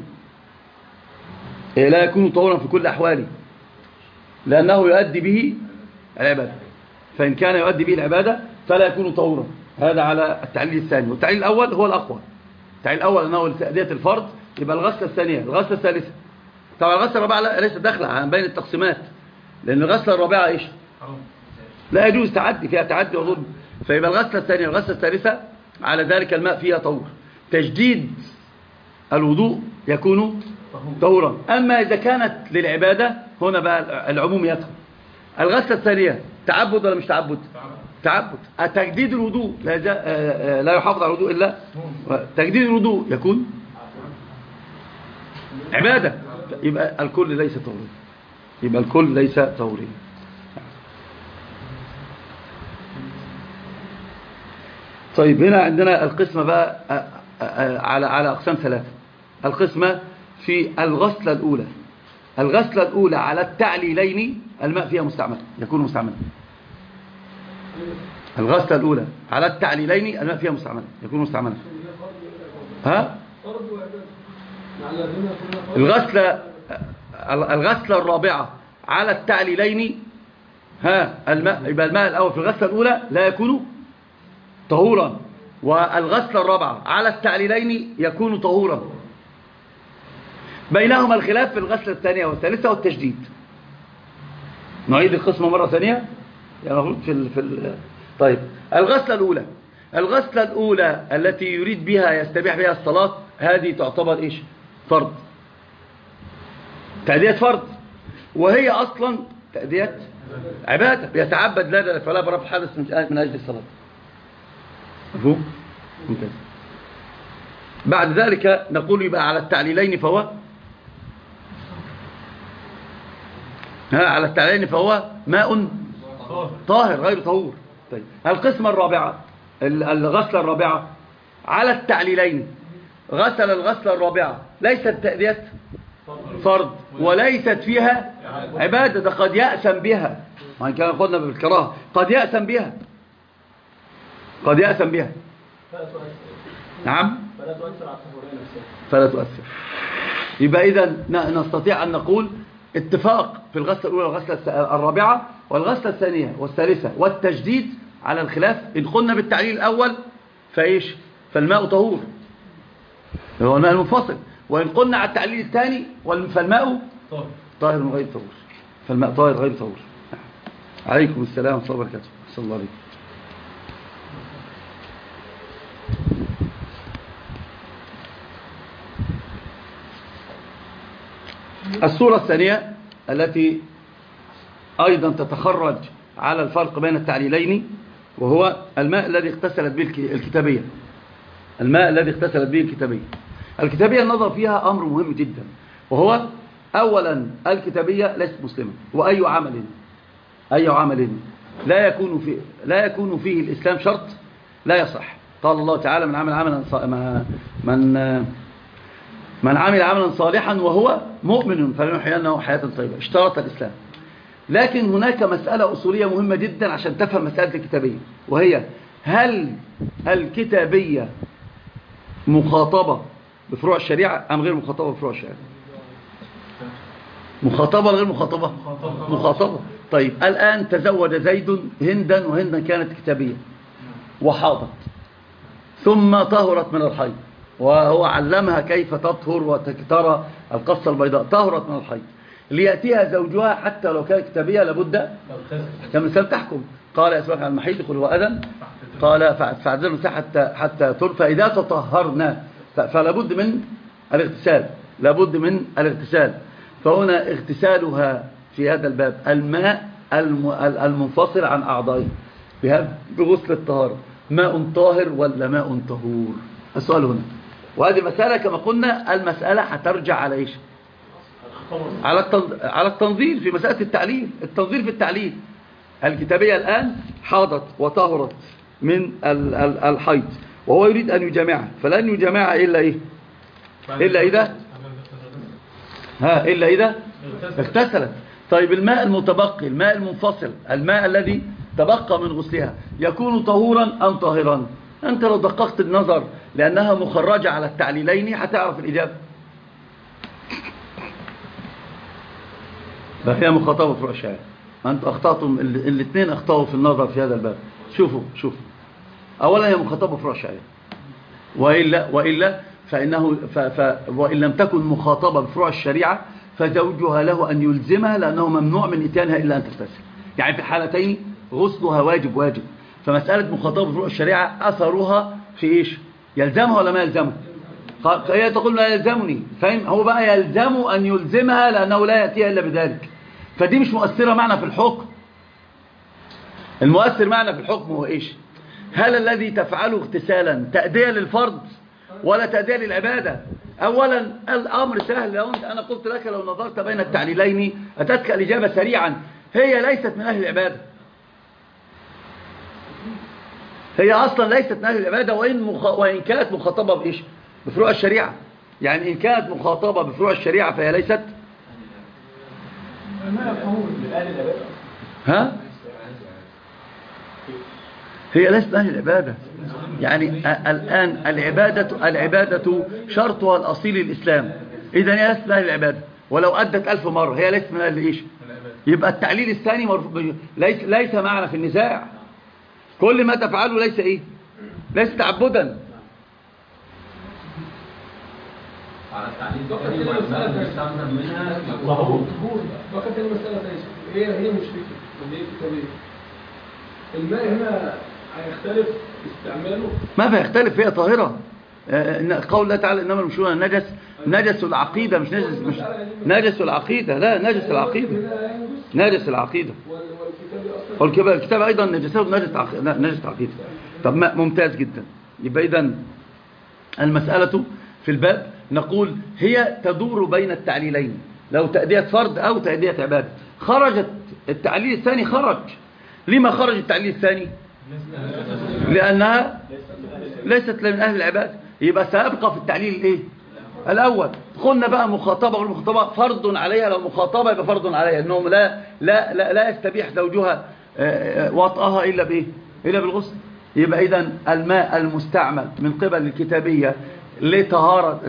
لا يكون طهورا في كل أحواله لأنه يؤدي به العبادة. فإن كان يؤدي به العبادة فلا يكون طهورا. هذا على التعليل الثاني. والتعليل الأول هو الأقوى. التعليل الأول أنه لتأدية الفرض، يبقى الغسلة الثانية، الغسلة الثالثة. طبعا الغسلة الرابعة ليست داخلة عن بين التقسيمات، لأن الغسلة الرابعة إيش؟ لا يجوز تعدي، فيها تعدي وظلم. فيبقى الغسلة الثانية والغسلة الثالثة على ذلك الماء فيها طهور. تجديد الوضوء يكون طهورا. أما إذا كانت للعبادة هنا بقى العموم يدخل. الغسلة الثانية تعبد ولا مش تعبد؟ تعبد. تجديد الوضوء لا يحافظ على الوضوء إلا تجديد الوضوء يكون عبادة. يبقى الكل ليس طهوري، يبقى الكل ليس طهوري. طيب هنا عندنا القسمة بقى على أقسام ثلاثة. القسمة في الغسلة الأولى. الغسلة الأولى على التعليلين الماء فيها مستعمل، يكون مستعملا. الغسلة الأولى على التعليلين الماء فيها مستعمل، يكون مستعملا. ها؟ الغسلة الرابعة على التعليلين، الماء يبقى الماء الأول في الغسلة الأولى لا يكون طهورا، والغسلة الرابعة على التعليلين يكون طهورا. بينهما الخلاف في الغسلة الثانية والثالثة والتجديد. نعيد القسمة مرة ثانية يعني المفروض طيب الغسلة الأولى التي يريد بها يستبيح بها الصلاة هذه تعتبر إيش؟ فرض، تأدية فرض، وهي أصلا تأدية عبادة بيتعبد لا فلا برفع حدث من أجل الصلاة. مفهوم؟ ممتاز. بعد ذلك نقول يبقى على التعليلين فهو على التعليلين فهو ماء طاهر غير طهور. طيب القسمة الرابعة الغسلة الرابعة على التعليلين، غسل الغسلة الرابعة ليست تأدية فرض وليست فيها عبادة، ده قد يأسم بها، وإن كان قلنا بالكراهة قد يأسم بها، قد يأسم بها. نعم فلا تؤثر. يبقى إذن نستطيع أن نقول اتفاق في الغسلة الأولى والغسلة الرابعة والغسلة الثانية والثالثة والتجديد على الخلاف. إن قلنا بالتعليل الأول فإيش؟ فالماء طهور، هو الماء المنفصل. وإن قلنا على التعليل الثاني فالماء طاهر من غير طهور، فالماء طاهر غير طهور. عليكم السلام ورحمة الله وبركاته. صلى الله عليكم. الصورة الثانية التي أيضا تتخرج على الفرق بين التعليلين وهو الماء الذي اغتسلت به الكتابية. الماء الذي اغتسلت به الكتابية. الكتابية النظر فيها أمر مهم جدا، وهو أولا الكتابية ليست مسلمة، وأي عمل لا يكون فيه الإسلام شرط لا يصح. قال الله تعالى من عمل عملا صالحا وهو مؤمن فلنحيينه حياة طيبة، اشترط الإسلام. لكن هناك مسألة أصولية مهمة جدا عشان تفهم مسألة الكتابية، وهي هل الكتابية مخاطبة بفروع الشريعة أم غير مخاطبة بفروع الشريعة؟ مخاطبة غير مخاطبة؟ مخاطبة. طيب الآن تزوج زيد هندا، وهندا كانت كتابية وحاضت ثم طهرت من الحيض، وهو علمها كيف تطهر وترى القصة البيضاء، طهرت من الحيض. ليأتيها زوجها حتى لو كانت كتابية لابد كمثال تحكم. قال يسألك عن المحيض قل هو أذى، قال فاعتزلوا حتى تطهر، فإذا تطهرنا فلابد من الاغتسال، لابد من الاغتسال. فهنا اغتسالها في هذا الباب الماء المنفصل عن أعضائه بغسل الطهارة، ماء طاهر ولا ماء طهور؟ السؤال هنا. وهذه مسألة كما قلنا المسألة هترجع على إيش؟ على التنظير في مسألة التعليل. التنظير في التعليل، الكتابية الآن حاضت وطهرت من الحيض، وهو يريد أن يجامعها، فلن يجامعها إلا إيه؟ إلا إذا اغتسلت. طيب الماء المتبقي، الماء المنفصل، الماء الذي تبقى من غسلها يكون طهورا أم طاهرا؟ أنت لو دققت النظر لأنها مخرجة على التعليلين هتعرف الإجابة. فهي مخاطبة في الأشياء. أنت أخطأتم، الاثنين أخطأوا في النظر في هذا الباب. شوفوا أولا هي مخاطبة في الأشياء، وإلا فإنه وإن لم تكن مخاطبة بفروع الشريعة فزوجها له أن يلزمها، لأنه ممنوع من إتيانها إلا أن تغتسل. يعني في الحالتين غسلها واجب. فمسألة مخاطبة بفروع الشريعة أثرها في إيش؟ يلزمها ولا ما يلزمها؟ هي تقول لا يلزمني، فاهم؟ هو بقى يلزم أن يلزمها لأنه لا يأتيها إلا بذلك. فدي مش مؤثرة معنا في الحكم. المؤثر معنا في الحكم هو إيش؟ هل الذي تفعله اغتسالا تأدية للفرض ولا تأدية للعبادة؟ أولا الأمر سهل. لو أنا قلت لك لو نظرت بين التعليلين أتتك الإجابة سريعا. هي ليست من أهل العبادة، هي أصلا ليست من أهل العبادة، وإن كانت مخاطبة بإيش؟ بفروع الشريعة. يعني إن كانت مخاطبة بفروع الشريعة فهي ليست هي ليست من أهل العبادة. يعني الآن العبادة شرطها الأصيل الإسلام، إذن هي ليست من أهل العبادة ولو أدت 1000 مرة، هي ليست من أهل إيش؟ يبقى التعليل الثاني ليس معنا في النزاع. كل ما تفعله ليس تعبدا. على التعليم فقط الثاني هنا مسألة والماء المستخدم منها ظهور. فقط هنا مسألة ثانية هي مشركة اللي هي كتابية. الماء هنا هيختلف استعماله. ما بيختلف، هي طاهرة. قول الله تعالى إنما المشركون نجس، نجس العقيدة مش نجس، مش نجس العقيدة، لا نجس العقيدة، نجس العقيدة. والكتاب أيضا نجسه نجس عقيدة. طب ممتاز جدا. يبقى إذن المسألة في الباب نقول هي تدور بين التعليلين، لو تأدية فرض أو تأدية عبادة. خرجت التعليل الثاني، خرج. لما خرج التعليل الثاني؟ لأنها ليست من أهل العبادة. يبقى سيبقى في التعليل الإيه؟ الأول. قلنا بقى مخاطبة والمخاطبة فرض عليها، لو مخاطبة يبقى فرض عليها أنهم لا يستبيح زوجها وطئها إلا بإيه؟ إلا بالغسل. يبقى إذن الماء المستعمل من قبل الكتابية لطهارة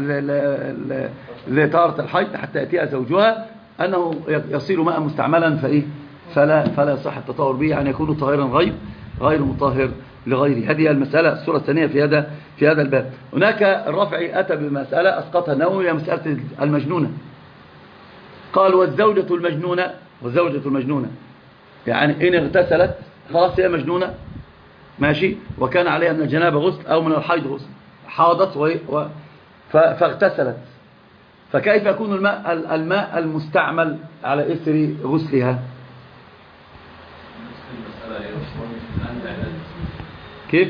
الحيض حتى يأتيها زوجها أنه يصير ماء مستعملا فإيه؟ فلا يصح التطهر به، يعني يكون طاهرا غير مطهر لغيره. هذه المسألة الصورة الثانية في هذا الباب. هناك الرافعي أتى بمسألة أسقطها النووي، هي مسألة المجنونة. قال والزوجة المجنونة يعني إن اغتسلت خلاص هي مجنونة ماشي، وكان عليها من الجنابة غسل أو من الحيض غسل، حاضت فاغتسلت، فكيف يكون الماء المستعمل على إثر غسلها؟ كيف؟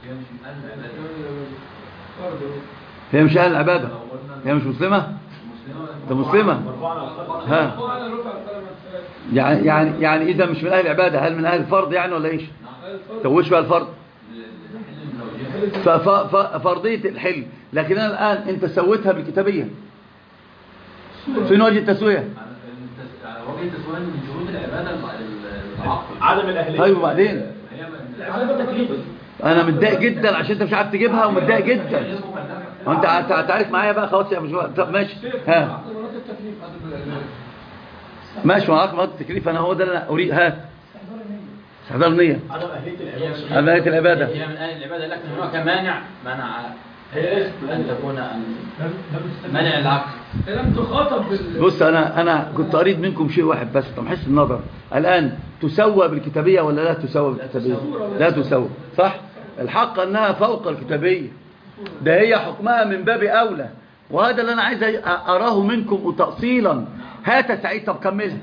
هي مش أهل العبادة، هي مش مسلمة؟ ده مسلمة. ها يعني إذا مش من أهل العبادة، هل من أهل الفرض يعني ولا إيش؟ توش بقى الفرض، فرضية الحل. لكن أنا الآن أنت سويتها بالكتابية، فين وجه التسوية؟ وجه التسوية من شروط العبادة التعقل، عدم الأهلية. أيوة بعدين أنا متضايق جدا عشان أنت مش عارف تجيبها، ومتضايق جدا. وأنت هتعرف معايا بقى خلاص يا مش. طب ماشي، ها ماشي معاك مناط التكليف. أنا هو ده اللي أنا أريد. ها استحضار النية، عدم أهلية العبادة. هي من أهل العبادة، لكن هناك مانع أن تكون منع العقل. لم تخاطب بص أنا كنت أريد منكم شيء واحد بس تمحيص النظر. الآن تسوى بالكتابية ولا لا تسوى بالكتابية؟ لا تسوى، صح؟ الحق أنها فوق الكتابية، ده هي حكمها من باب أولى، وهذا اللي أنا عايز أراه منكم تأصيلا. هات سعيد، طب كملها.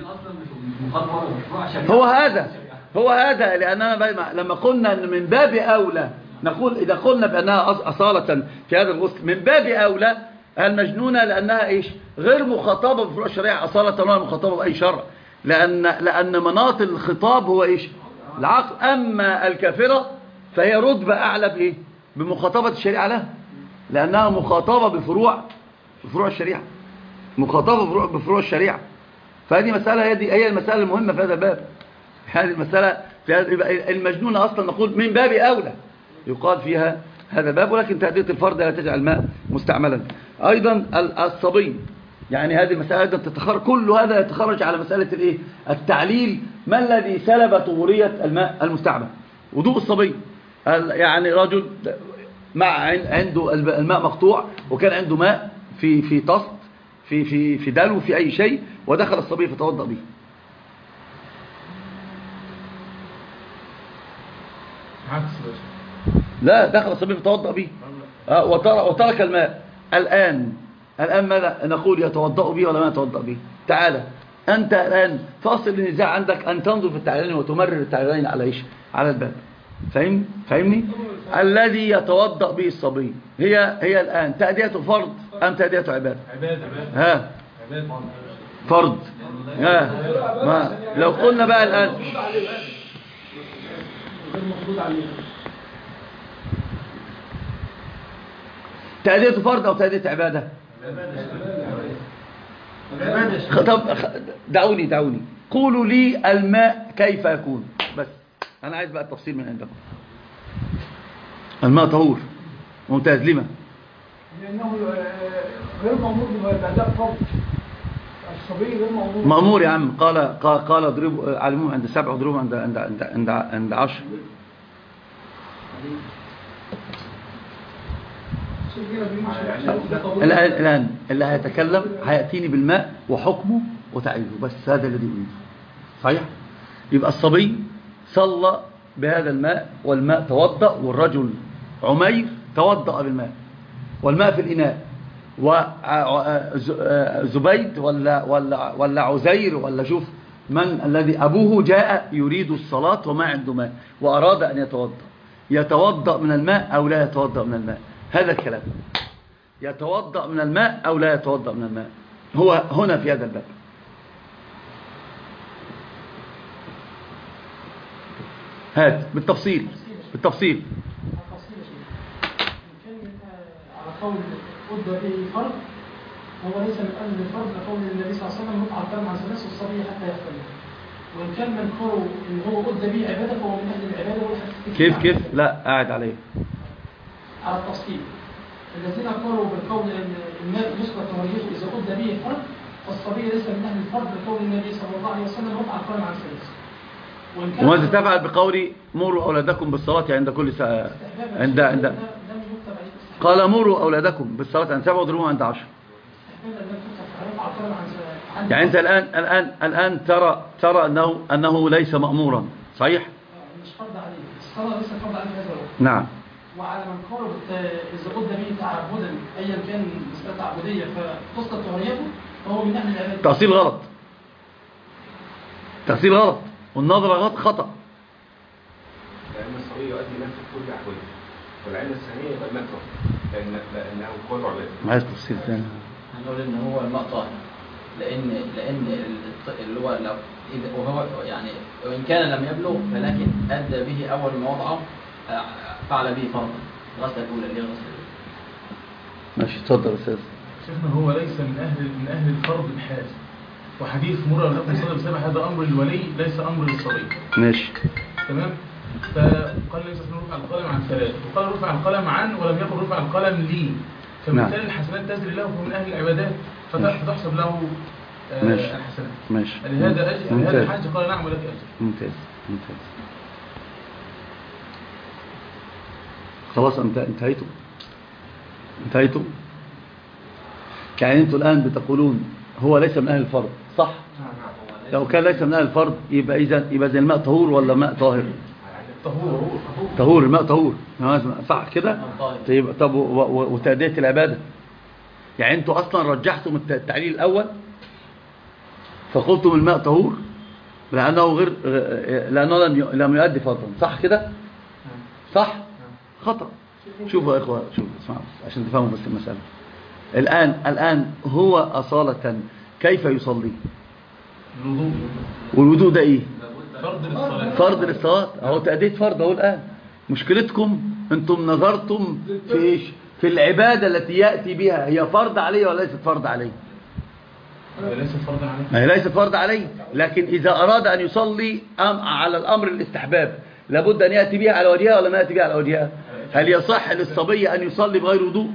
هو هذا لأننا لما قلنا أن من باب أولى نقول، إذا قلنا بأنها أصالة في هذا الغسل من باب أولى المجنونة، لأنها إيش؟ غير مخاطبة بفروع الشريعة أصالة ولا مخاطبة بأي شرع، لأن مناط الخطاب هو إيش؟ العقل. أما الكافرة فهي رتبة أعلى بإيه؟ بمخاطبة الشريعة لها، لأنها مخاطبة بفروع الشريعة، مخاطبة بفروع الشريعة. فهذه مسألة، هي المسألة المهمة في هذا الباب. هذه المسألة في المجنونة أصلا نقول من باب أولى يقال فيها هذا الباب، ولكن تأدية الفرد لا تجعل الماء مستعملا. أيضا الصبي، يعني هذه المسألة أيضا تتخرج، كل هذا يتخرج على مسألة الإيه؟ التعليل. ما الذي سلب طهورية الماء المستعمل؟ وضوء الصبي. يعني رجل عنده الماء مقطوع، وكان عنده ماء في طست في دلو في أي شيء، ودخل الصبي فتوضأ به. لا، دخل الصبي فتوضأ به وترك الماء. الآن ماذا نقول؟ يتوضأ به ولا ما يتوضأ به؟ تعالى أنت الآن فاصل النزاع عندك أن تنظر في التعليلين وتمرر التعليلين على إيش؟ على الباب. فاهمني؟ الذي يتوضأ به الصبي هي الآن تأدية فرض أم تأدية عبادة؟ ها فرض. ما لو قلنا بقى الآن تأدية فرض أو تأدية عبادة؟ طب دعوني قولوا لي الماء كيف يكون، بس أنا عايز بقى التفصيل من عندكم. الماء طهور، ممتاز. لما؟ لأنه غير مأمور بأداء فرض. الصبي غير مأمور. مأمور يا عم. قال اضربوا علموه عند 7 واضربوا عند 10. الآن اللي هيتكلم هيأتيني بالماء وحكمه وتعيينه، بس هذا الذي أريده. صحيح؟ يبقى الصبي صلى بهذا الماء والماء توضأ، والرجل عمير توضأ بالماء والماء في الإناء، وزبيد ولا عزير ولا شوف من الذي أبوه جاء يريد الصلاة وما عنده ماء وأراد أن يتوضأ من الماء أو لا يتوضأ من الماء. هذا الكلام، يتوضأ من الماء أو لا يتوضأ من الماء، هو هنا في هذا الباب. هات بالتفصيل بالتفصيل. على قول قد به فرض، هو ليس من أهل الفرض لقول النبي صلى الله عليه وسلم رفع الكلام عن ثلاث والصبي حتى يحتمل. وإن كان من قول إن هو قد به عبادة فهو من أهل العبادة. كيف لا قاعد عليه على التفصيل. الذين قالوا بالقول أن الماء يسقط طهوريته إذا قد به فرض، والصبي ليس من أهل الفرض لقول النبي صلى الله عليه وسلم رفع الكلام عن ثلاث. وماذا تفعل بقولي مروا أولادكم بالصلاة عند كل ساعة عند قال مروا أولادكم بالصلاة عند 7 واضربوهم عند 10. يعني أنت الآن ترى أنه ليس مأمورا. صحيح؟ مش فرض عليه الصلاة، ليس فرض عليه هذا الوقت. نعم. وعلى من قالوا إذا قد به تعبدا أيا كان مسألة تعبدية فتسقط طهوريته فهو من أهل العبادة. تأصيل غلط والنظرة غلط خطأ. لأن الصبي يؤدي نفسه كل عبودية، والعلم الثانية يبقى الماء طاهر لأنه كل عبادة. عايز تفصيل ثاني. هنقول إن هو الماء طاهر لأن اللي هو لو وهو يعني وإن كان لم يبلغ فلكن أدى به أول ما وضعه فعل به فرضا غسل الأولى اللي هي غسل الأولى. ماشي اتفضل أستاذ. شيخنا هو ليس من أهل الفرض الحاج، وحديث مرة لكم صلى الله عليه وسلم هذا أمر الولي ليس أمر للصبي. ماشي تمام. فقال ليس رفع القلم عن ثلاث، وقال رفع القلم عن ولم يقل رفع القلم لي، فبالتالي الحسنات تجري له فهو من أهل العبادات فتحسب له الحسنات. ماشي. لهذا أجر لهذا الحاج قال نعم ولك أجر. ممتاز. خلاص انتهيتم. يعني انتوا الآن بتقولون هو ليس من أهل الفرض، صح؟ لو كان ليس من أهل الفرض يبقى زي الماء طهور ولا ماء طاهر؟ طهور. الماء طهور صح كده؟ طب وتأدية العبادة، يعني انتوا أصلا رجحتم التعليل الأول فقلتم الماء طهور لأنه لم يؤدي فرضا، صح كده؟ صح؟ خطأ. شوفوا يا إخوة، شوفوا اسمعوا عشان تفهموا بس المسألة. الآن هو أصالة كيف يصلي؟ والوضوء ده ايه؟ فرض للصلاة. اهو تأديت فرض اهو. الآن مشكلتكم انتم نظرتم في ايش؟ في العبادة التي يأتي بها، هي فرض عليه ولا ليست فرض عليه؟ هي ليست فرض عليه، لكن إذا أراد أن يصلي على الأمر الاستحباب لابد أن يأتي بها على وجهها ولا ما يأتي بها على وجهها؟ هل يصح للصبي أن يصلي بغير وضوء؟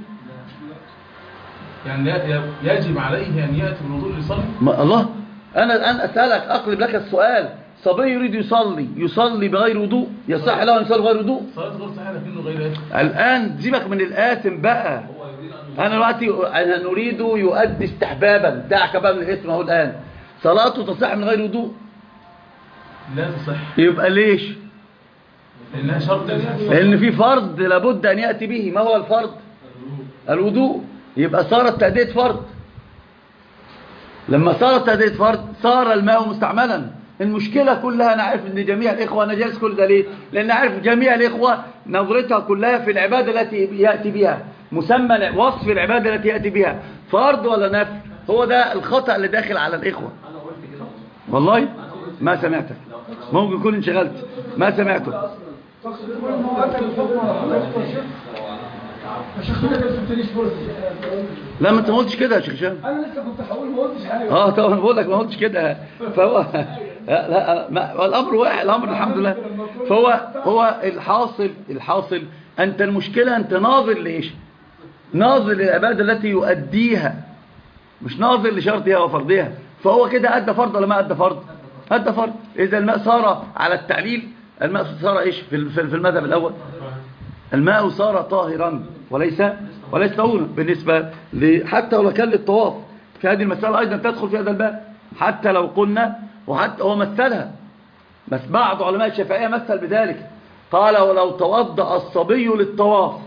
يعني يجب عليه أن يأتي بالوضوء ليصلي؟ الله، أنا أسألك أقلب لك السؤال. صبي يريد يصلي بغير وضوء، يصح له أن يصلي بغير وضوء؟ صلاة غير صحيحة لكنه غير آثم. الآن سيبك من الآثم بقى. أنا دلوقتي نريد يؤدي استحبابا، دعك بقى من الإثم أهو. الآن صلاته تصح من غير وضوء؟ لا تصح. يبقى ليش؟ لأنها شرط. لأن في فرض لابد أن يأتي به. ما هو الفرض؟ الوضوء. يبقى صارت تأدية فرض. لما صارت تأدية فرض صار الماء مستعملا. المشكلة كلها أنا عارف أن جميع الإخوة، أنا جالس كل ده ليه؟ لأن عارف جميع الإخوة نظرتها كلها في العبادة التي يأتي بها، مسمى وصف العبادة التي يأتي بها فرض ولا نفل. هو ده الخطأ اللي داخل على الإخوة. والله ما سمعتك، ممكن يكون انشغلت ما سمعته. لا ما انت ما قلتش كده يا شيخ هشام. انا لسه كنت هقول ما قلتش حاجه. طبعا بقول لك ما قلتش كده. فهو لا الامر واحد، الامر الحمد لله. فهو الحاصل انت المشكله انت ناظر لايش؟ ناظر للعباده التي يؤديها، مش ناظر لشرطها وفرضها. فهو كده ادى فرض ولا ما ادى فرض؟ ادى فرض. اذا الماء صار على التعليل، الماء صار ايش في المذهب الاول؟ الماء صار طاهرا وليس وليس طهورا بالنسبة حتى لو كان للطواف. في هذه المسألة أيضا تدخل في هذا الباب، حتى لو قلنا، وحتى هو مثلها، بس بعض علماء الشافعية مثل بذلك، قال ولو توضأ الصبي للطواف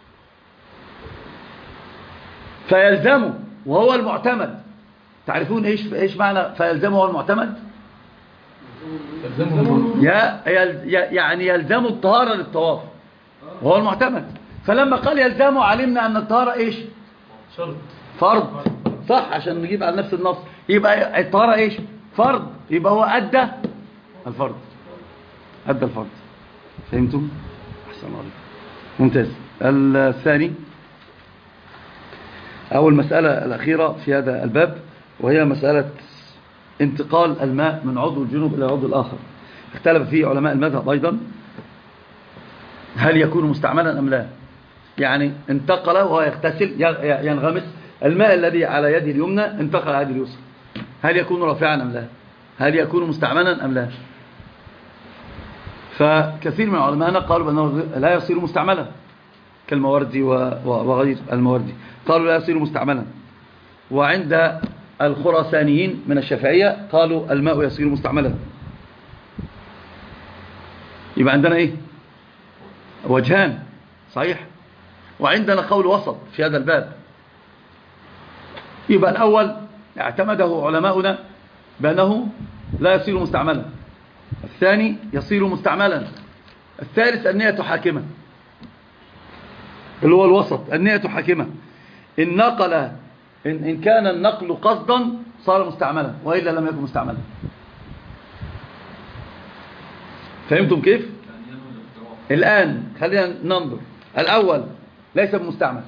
فيلزمه وهو المعتمد. تعرفون ايش معنى فيلزمه وهو المعتمد؟ يعني يلزمه الطهارة للطواف وهو المعتمد. فلما قال يلزمه علمنا أن الطهارة ايش؟ فرض، صح؟ عشان نجيب على نفس النص، يبقى الطهارة ايش؟ فرض، يبقى هو أدى الفرض، أدى الفرض. فهمتم؟ أحسن الله عليكم، ممتاز. الثاني أو المسألة الأخيرة في هذا الباب، وهي مسألة انتقال الماء من عضو الجنوب إلى عضو الآخر. اختلف فيه علماء المذهب أيضا، هل يكون مستعملا أم لا؟ يعني انتقل وهو يغتسل ينغمس، الماء الذي على يده اليمنى انتقل على يده اليسرى، هل يكون رافعا أم لا؟ هل يكون مستعملا أم لا؟ فكثير من علمائنا قالوا بأنه لا يصير مستعملا، كالموردي وغير الموردي قالوا لا يصير مستعملا. وعند الخراسانيين من الشافعية قالوا الماء يصير مستعملا. يبقى عندنا ايه؟ وجهان، صحيح. وعندنا قول وسط في هذا الباب. يبقى الأول اعتمده علماؤنا بأنه لا يصير مستعملا، الثاني يصير مستعملا، الثالث النية حاكمة، اللي هو الوسط، النية حاكمة. إن كان النقل قصدا صار مستعملا، وإلا لم يكن مستعملا. فهمتم كيف؟ الآن خلينا ننظر. الأول ليس بمستعمل،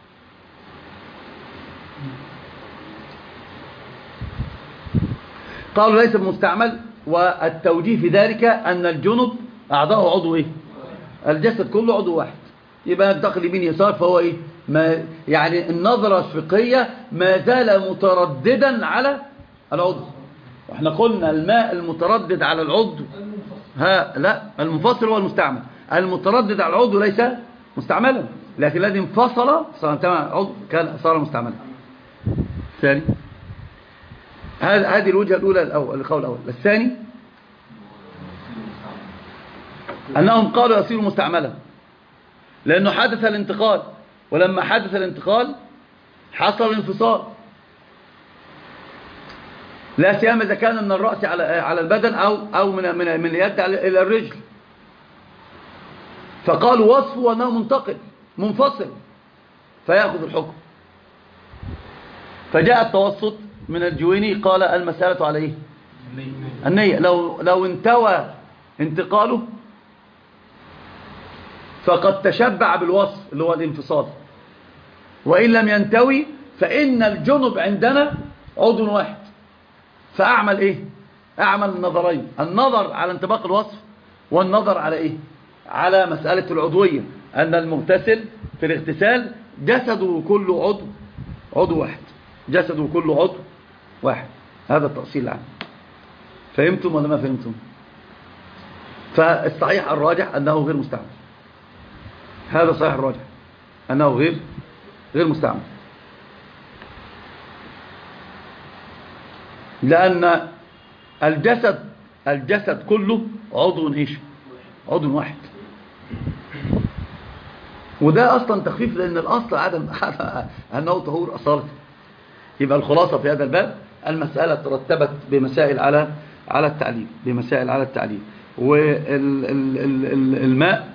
قالوا ليس بمستعمل، والتوجيه في ذلك أن الجنب أعضاءه عضو إيه؟ الجسد كله عضو واحد، يبقى الدخل يمين يسار، فهو إيه؟ يعني النظرة الفقهية ما زال مترددا على العضو. واحنا قلنا الماء المتردد على العضو لا، المنفصل هو المستعمل، المتردد على العضو ليس مستعملا، لكن الذي انفصل عضو كان صار مستعملا. ثاني، هذه الوجهة الأولى، القول الأول. الثاني أنهم قالوا يصير مستعملا لأنه حدث الانتقال، ولما حدث الانتقال حصل الانفصال، لا سيما إذا كان من الرأس على البدن أو من اليد إلى الرجل، فقالوا وصفه أنه منفصل فيأخذ الحكم. فجاء التوسط من الجويني قال المسألة على إيه؟ النية. لو انتوى انتقاله فقد تشبع بالوصف اللي هو الانفصال، وإن لم ينتوي فإن الجنب عندنا عضو واحد، فأعمل إيه؟ أعمل النظرين، النظر على انطباق الوصف، والنظر على إيه؟ على مسألة العضوية، أن المغتسل في الاغتسال جسده كله عضو واحد، جسده كله عضو واحد. هذا التأصيل العام. فهمتم ولا ما فهمتم؟ فالصحيح الراجح أنه غير مستعمل، هذا صحيح الراجح أنه غير مستعمل، لأن الجسد كله عضو إيش؟ عضو واحد. وده أصلا تخفيف، لأن الأصل عدم أنه طهور أصالة. يبقى الخلاصة في هذا الباب المسألة ترتبت بمسائل على التعليل، بمسائل على التعليل. والماء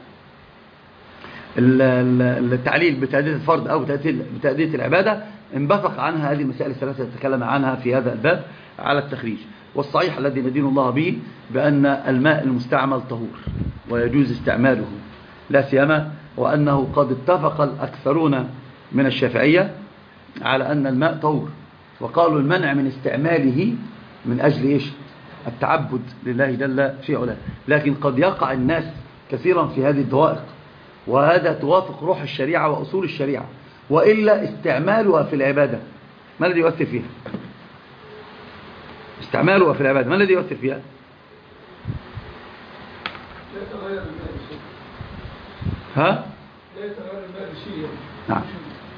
التعليل بتأدية الفرض أو بتأدية العبادة انبثق عنها هذه المسائل الثلاثة تتكلم عنها في هذا الباب على التخريج. والصحيح الذي ندين الله به بأن الماء المستعمل طهور ويجوز استعماله، لا سيما وأنه قد اتفق الأكثرون من الشافعية على أن الماء طهور، وقالوا المنع من استعماله من أجل إيش؟ التعبد لله جل في علاه. لكن قد يقع الناس كثيرا في هذه الدوائق، وهذا توافق روح الشريعة وأصول الشريعة، وإلا استعمالها في العبادة ما الذي يؤثر فيها؟ استعمالها في العبادة ما الذي يؤثر فيها؟ لا يتغير الماء بشيء. ها؟ لا يتغير الماء بشيء. نعم.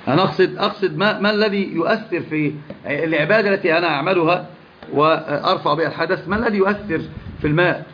أنا أقصد ما الذي يؤثر في العبادة التي أنا أعملها وأرفع بها الحدث، ما الذي يؤثر في الماء؟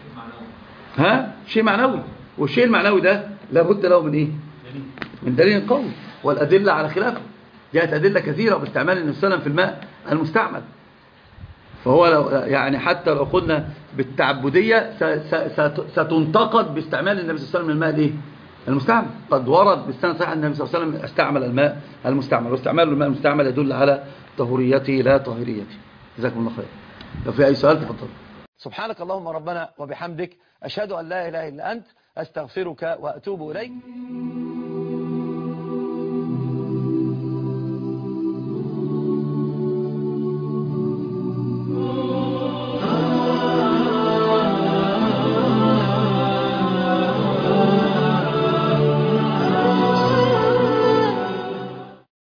شيء معنوي، والشيء المعنوي ده لابد له من إيه؟ من دليل قوي، والأدلة على خلافه. جاءت أدلة كثيرة باستعمال النبي صلى الله عليه وسلم في الماء المستعمل. فهو يعني حتى لو قلنا بالتعبدية ستنتقد باستعمال النبي صلى الله عليه وسلم الماء ليه؟ المستعمل. قد ورد بالسنة صحيح النبي صلى الله عليه وسلم استعمل الماء المستعمل، واستعمال الماء المستعمل يدل على طهوريته لا طاهريته. جزاكم الله خير. لو في أي سؤال تفضل. سبحانك اللهم ربنا وبحمدك، أشهد أن لا إله إلا أنت، أستغفرك وأتوب إليك.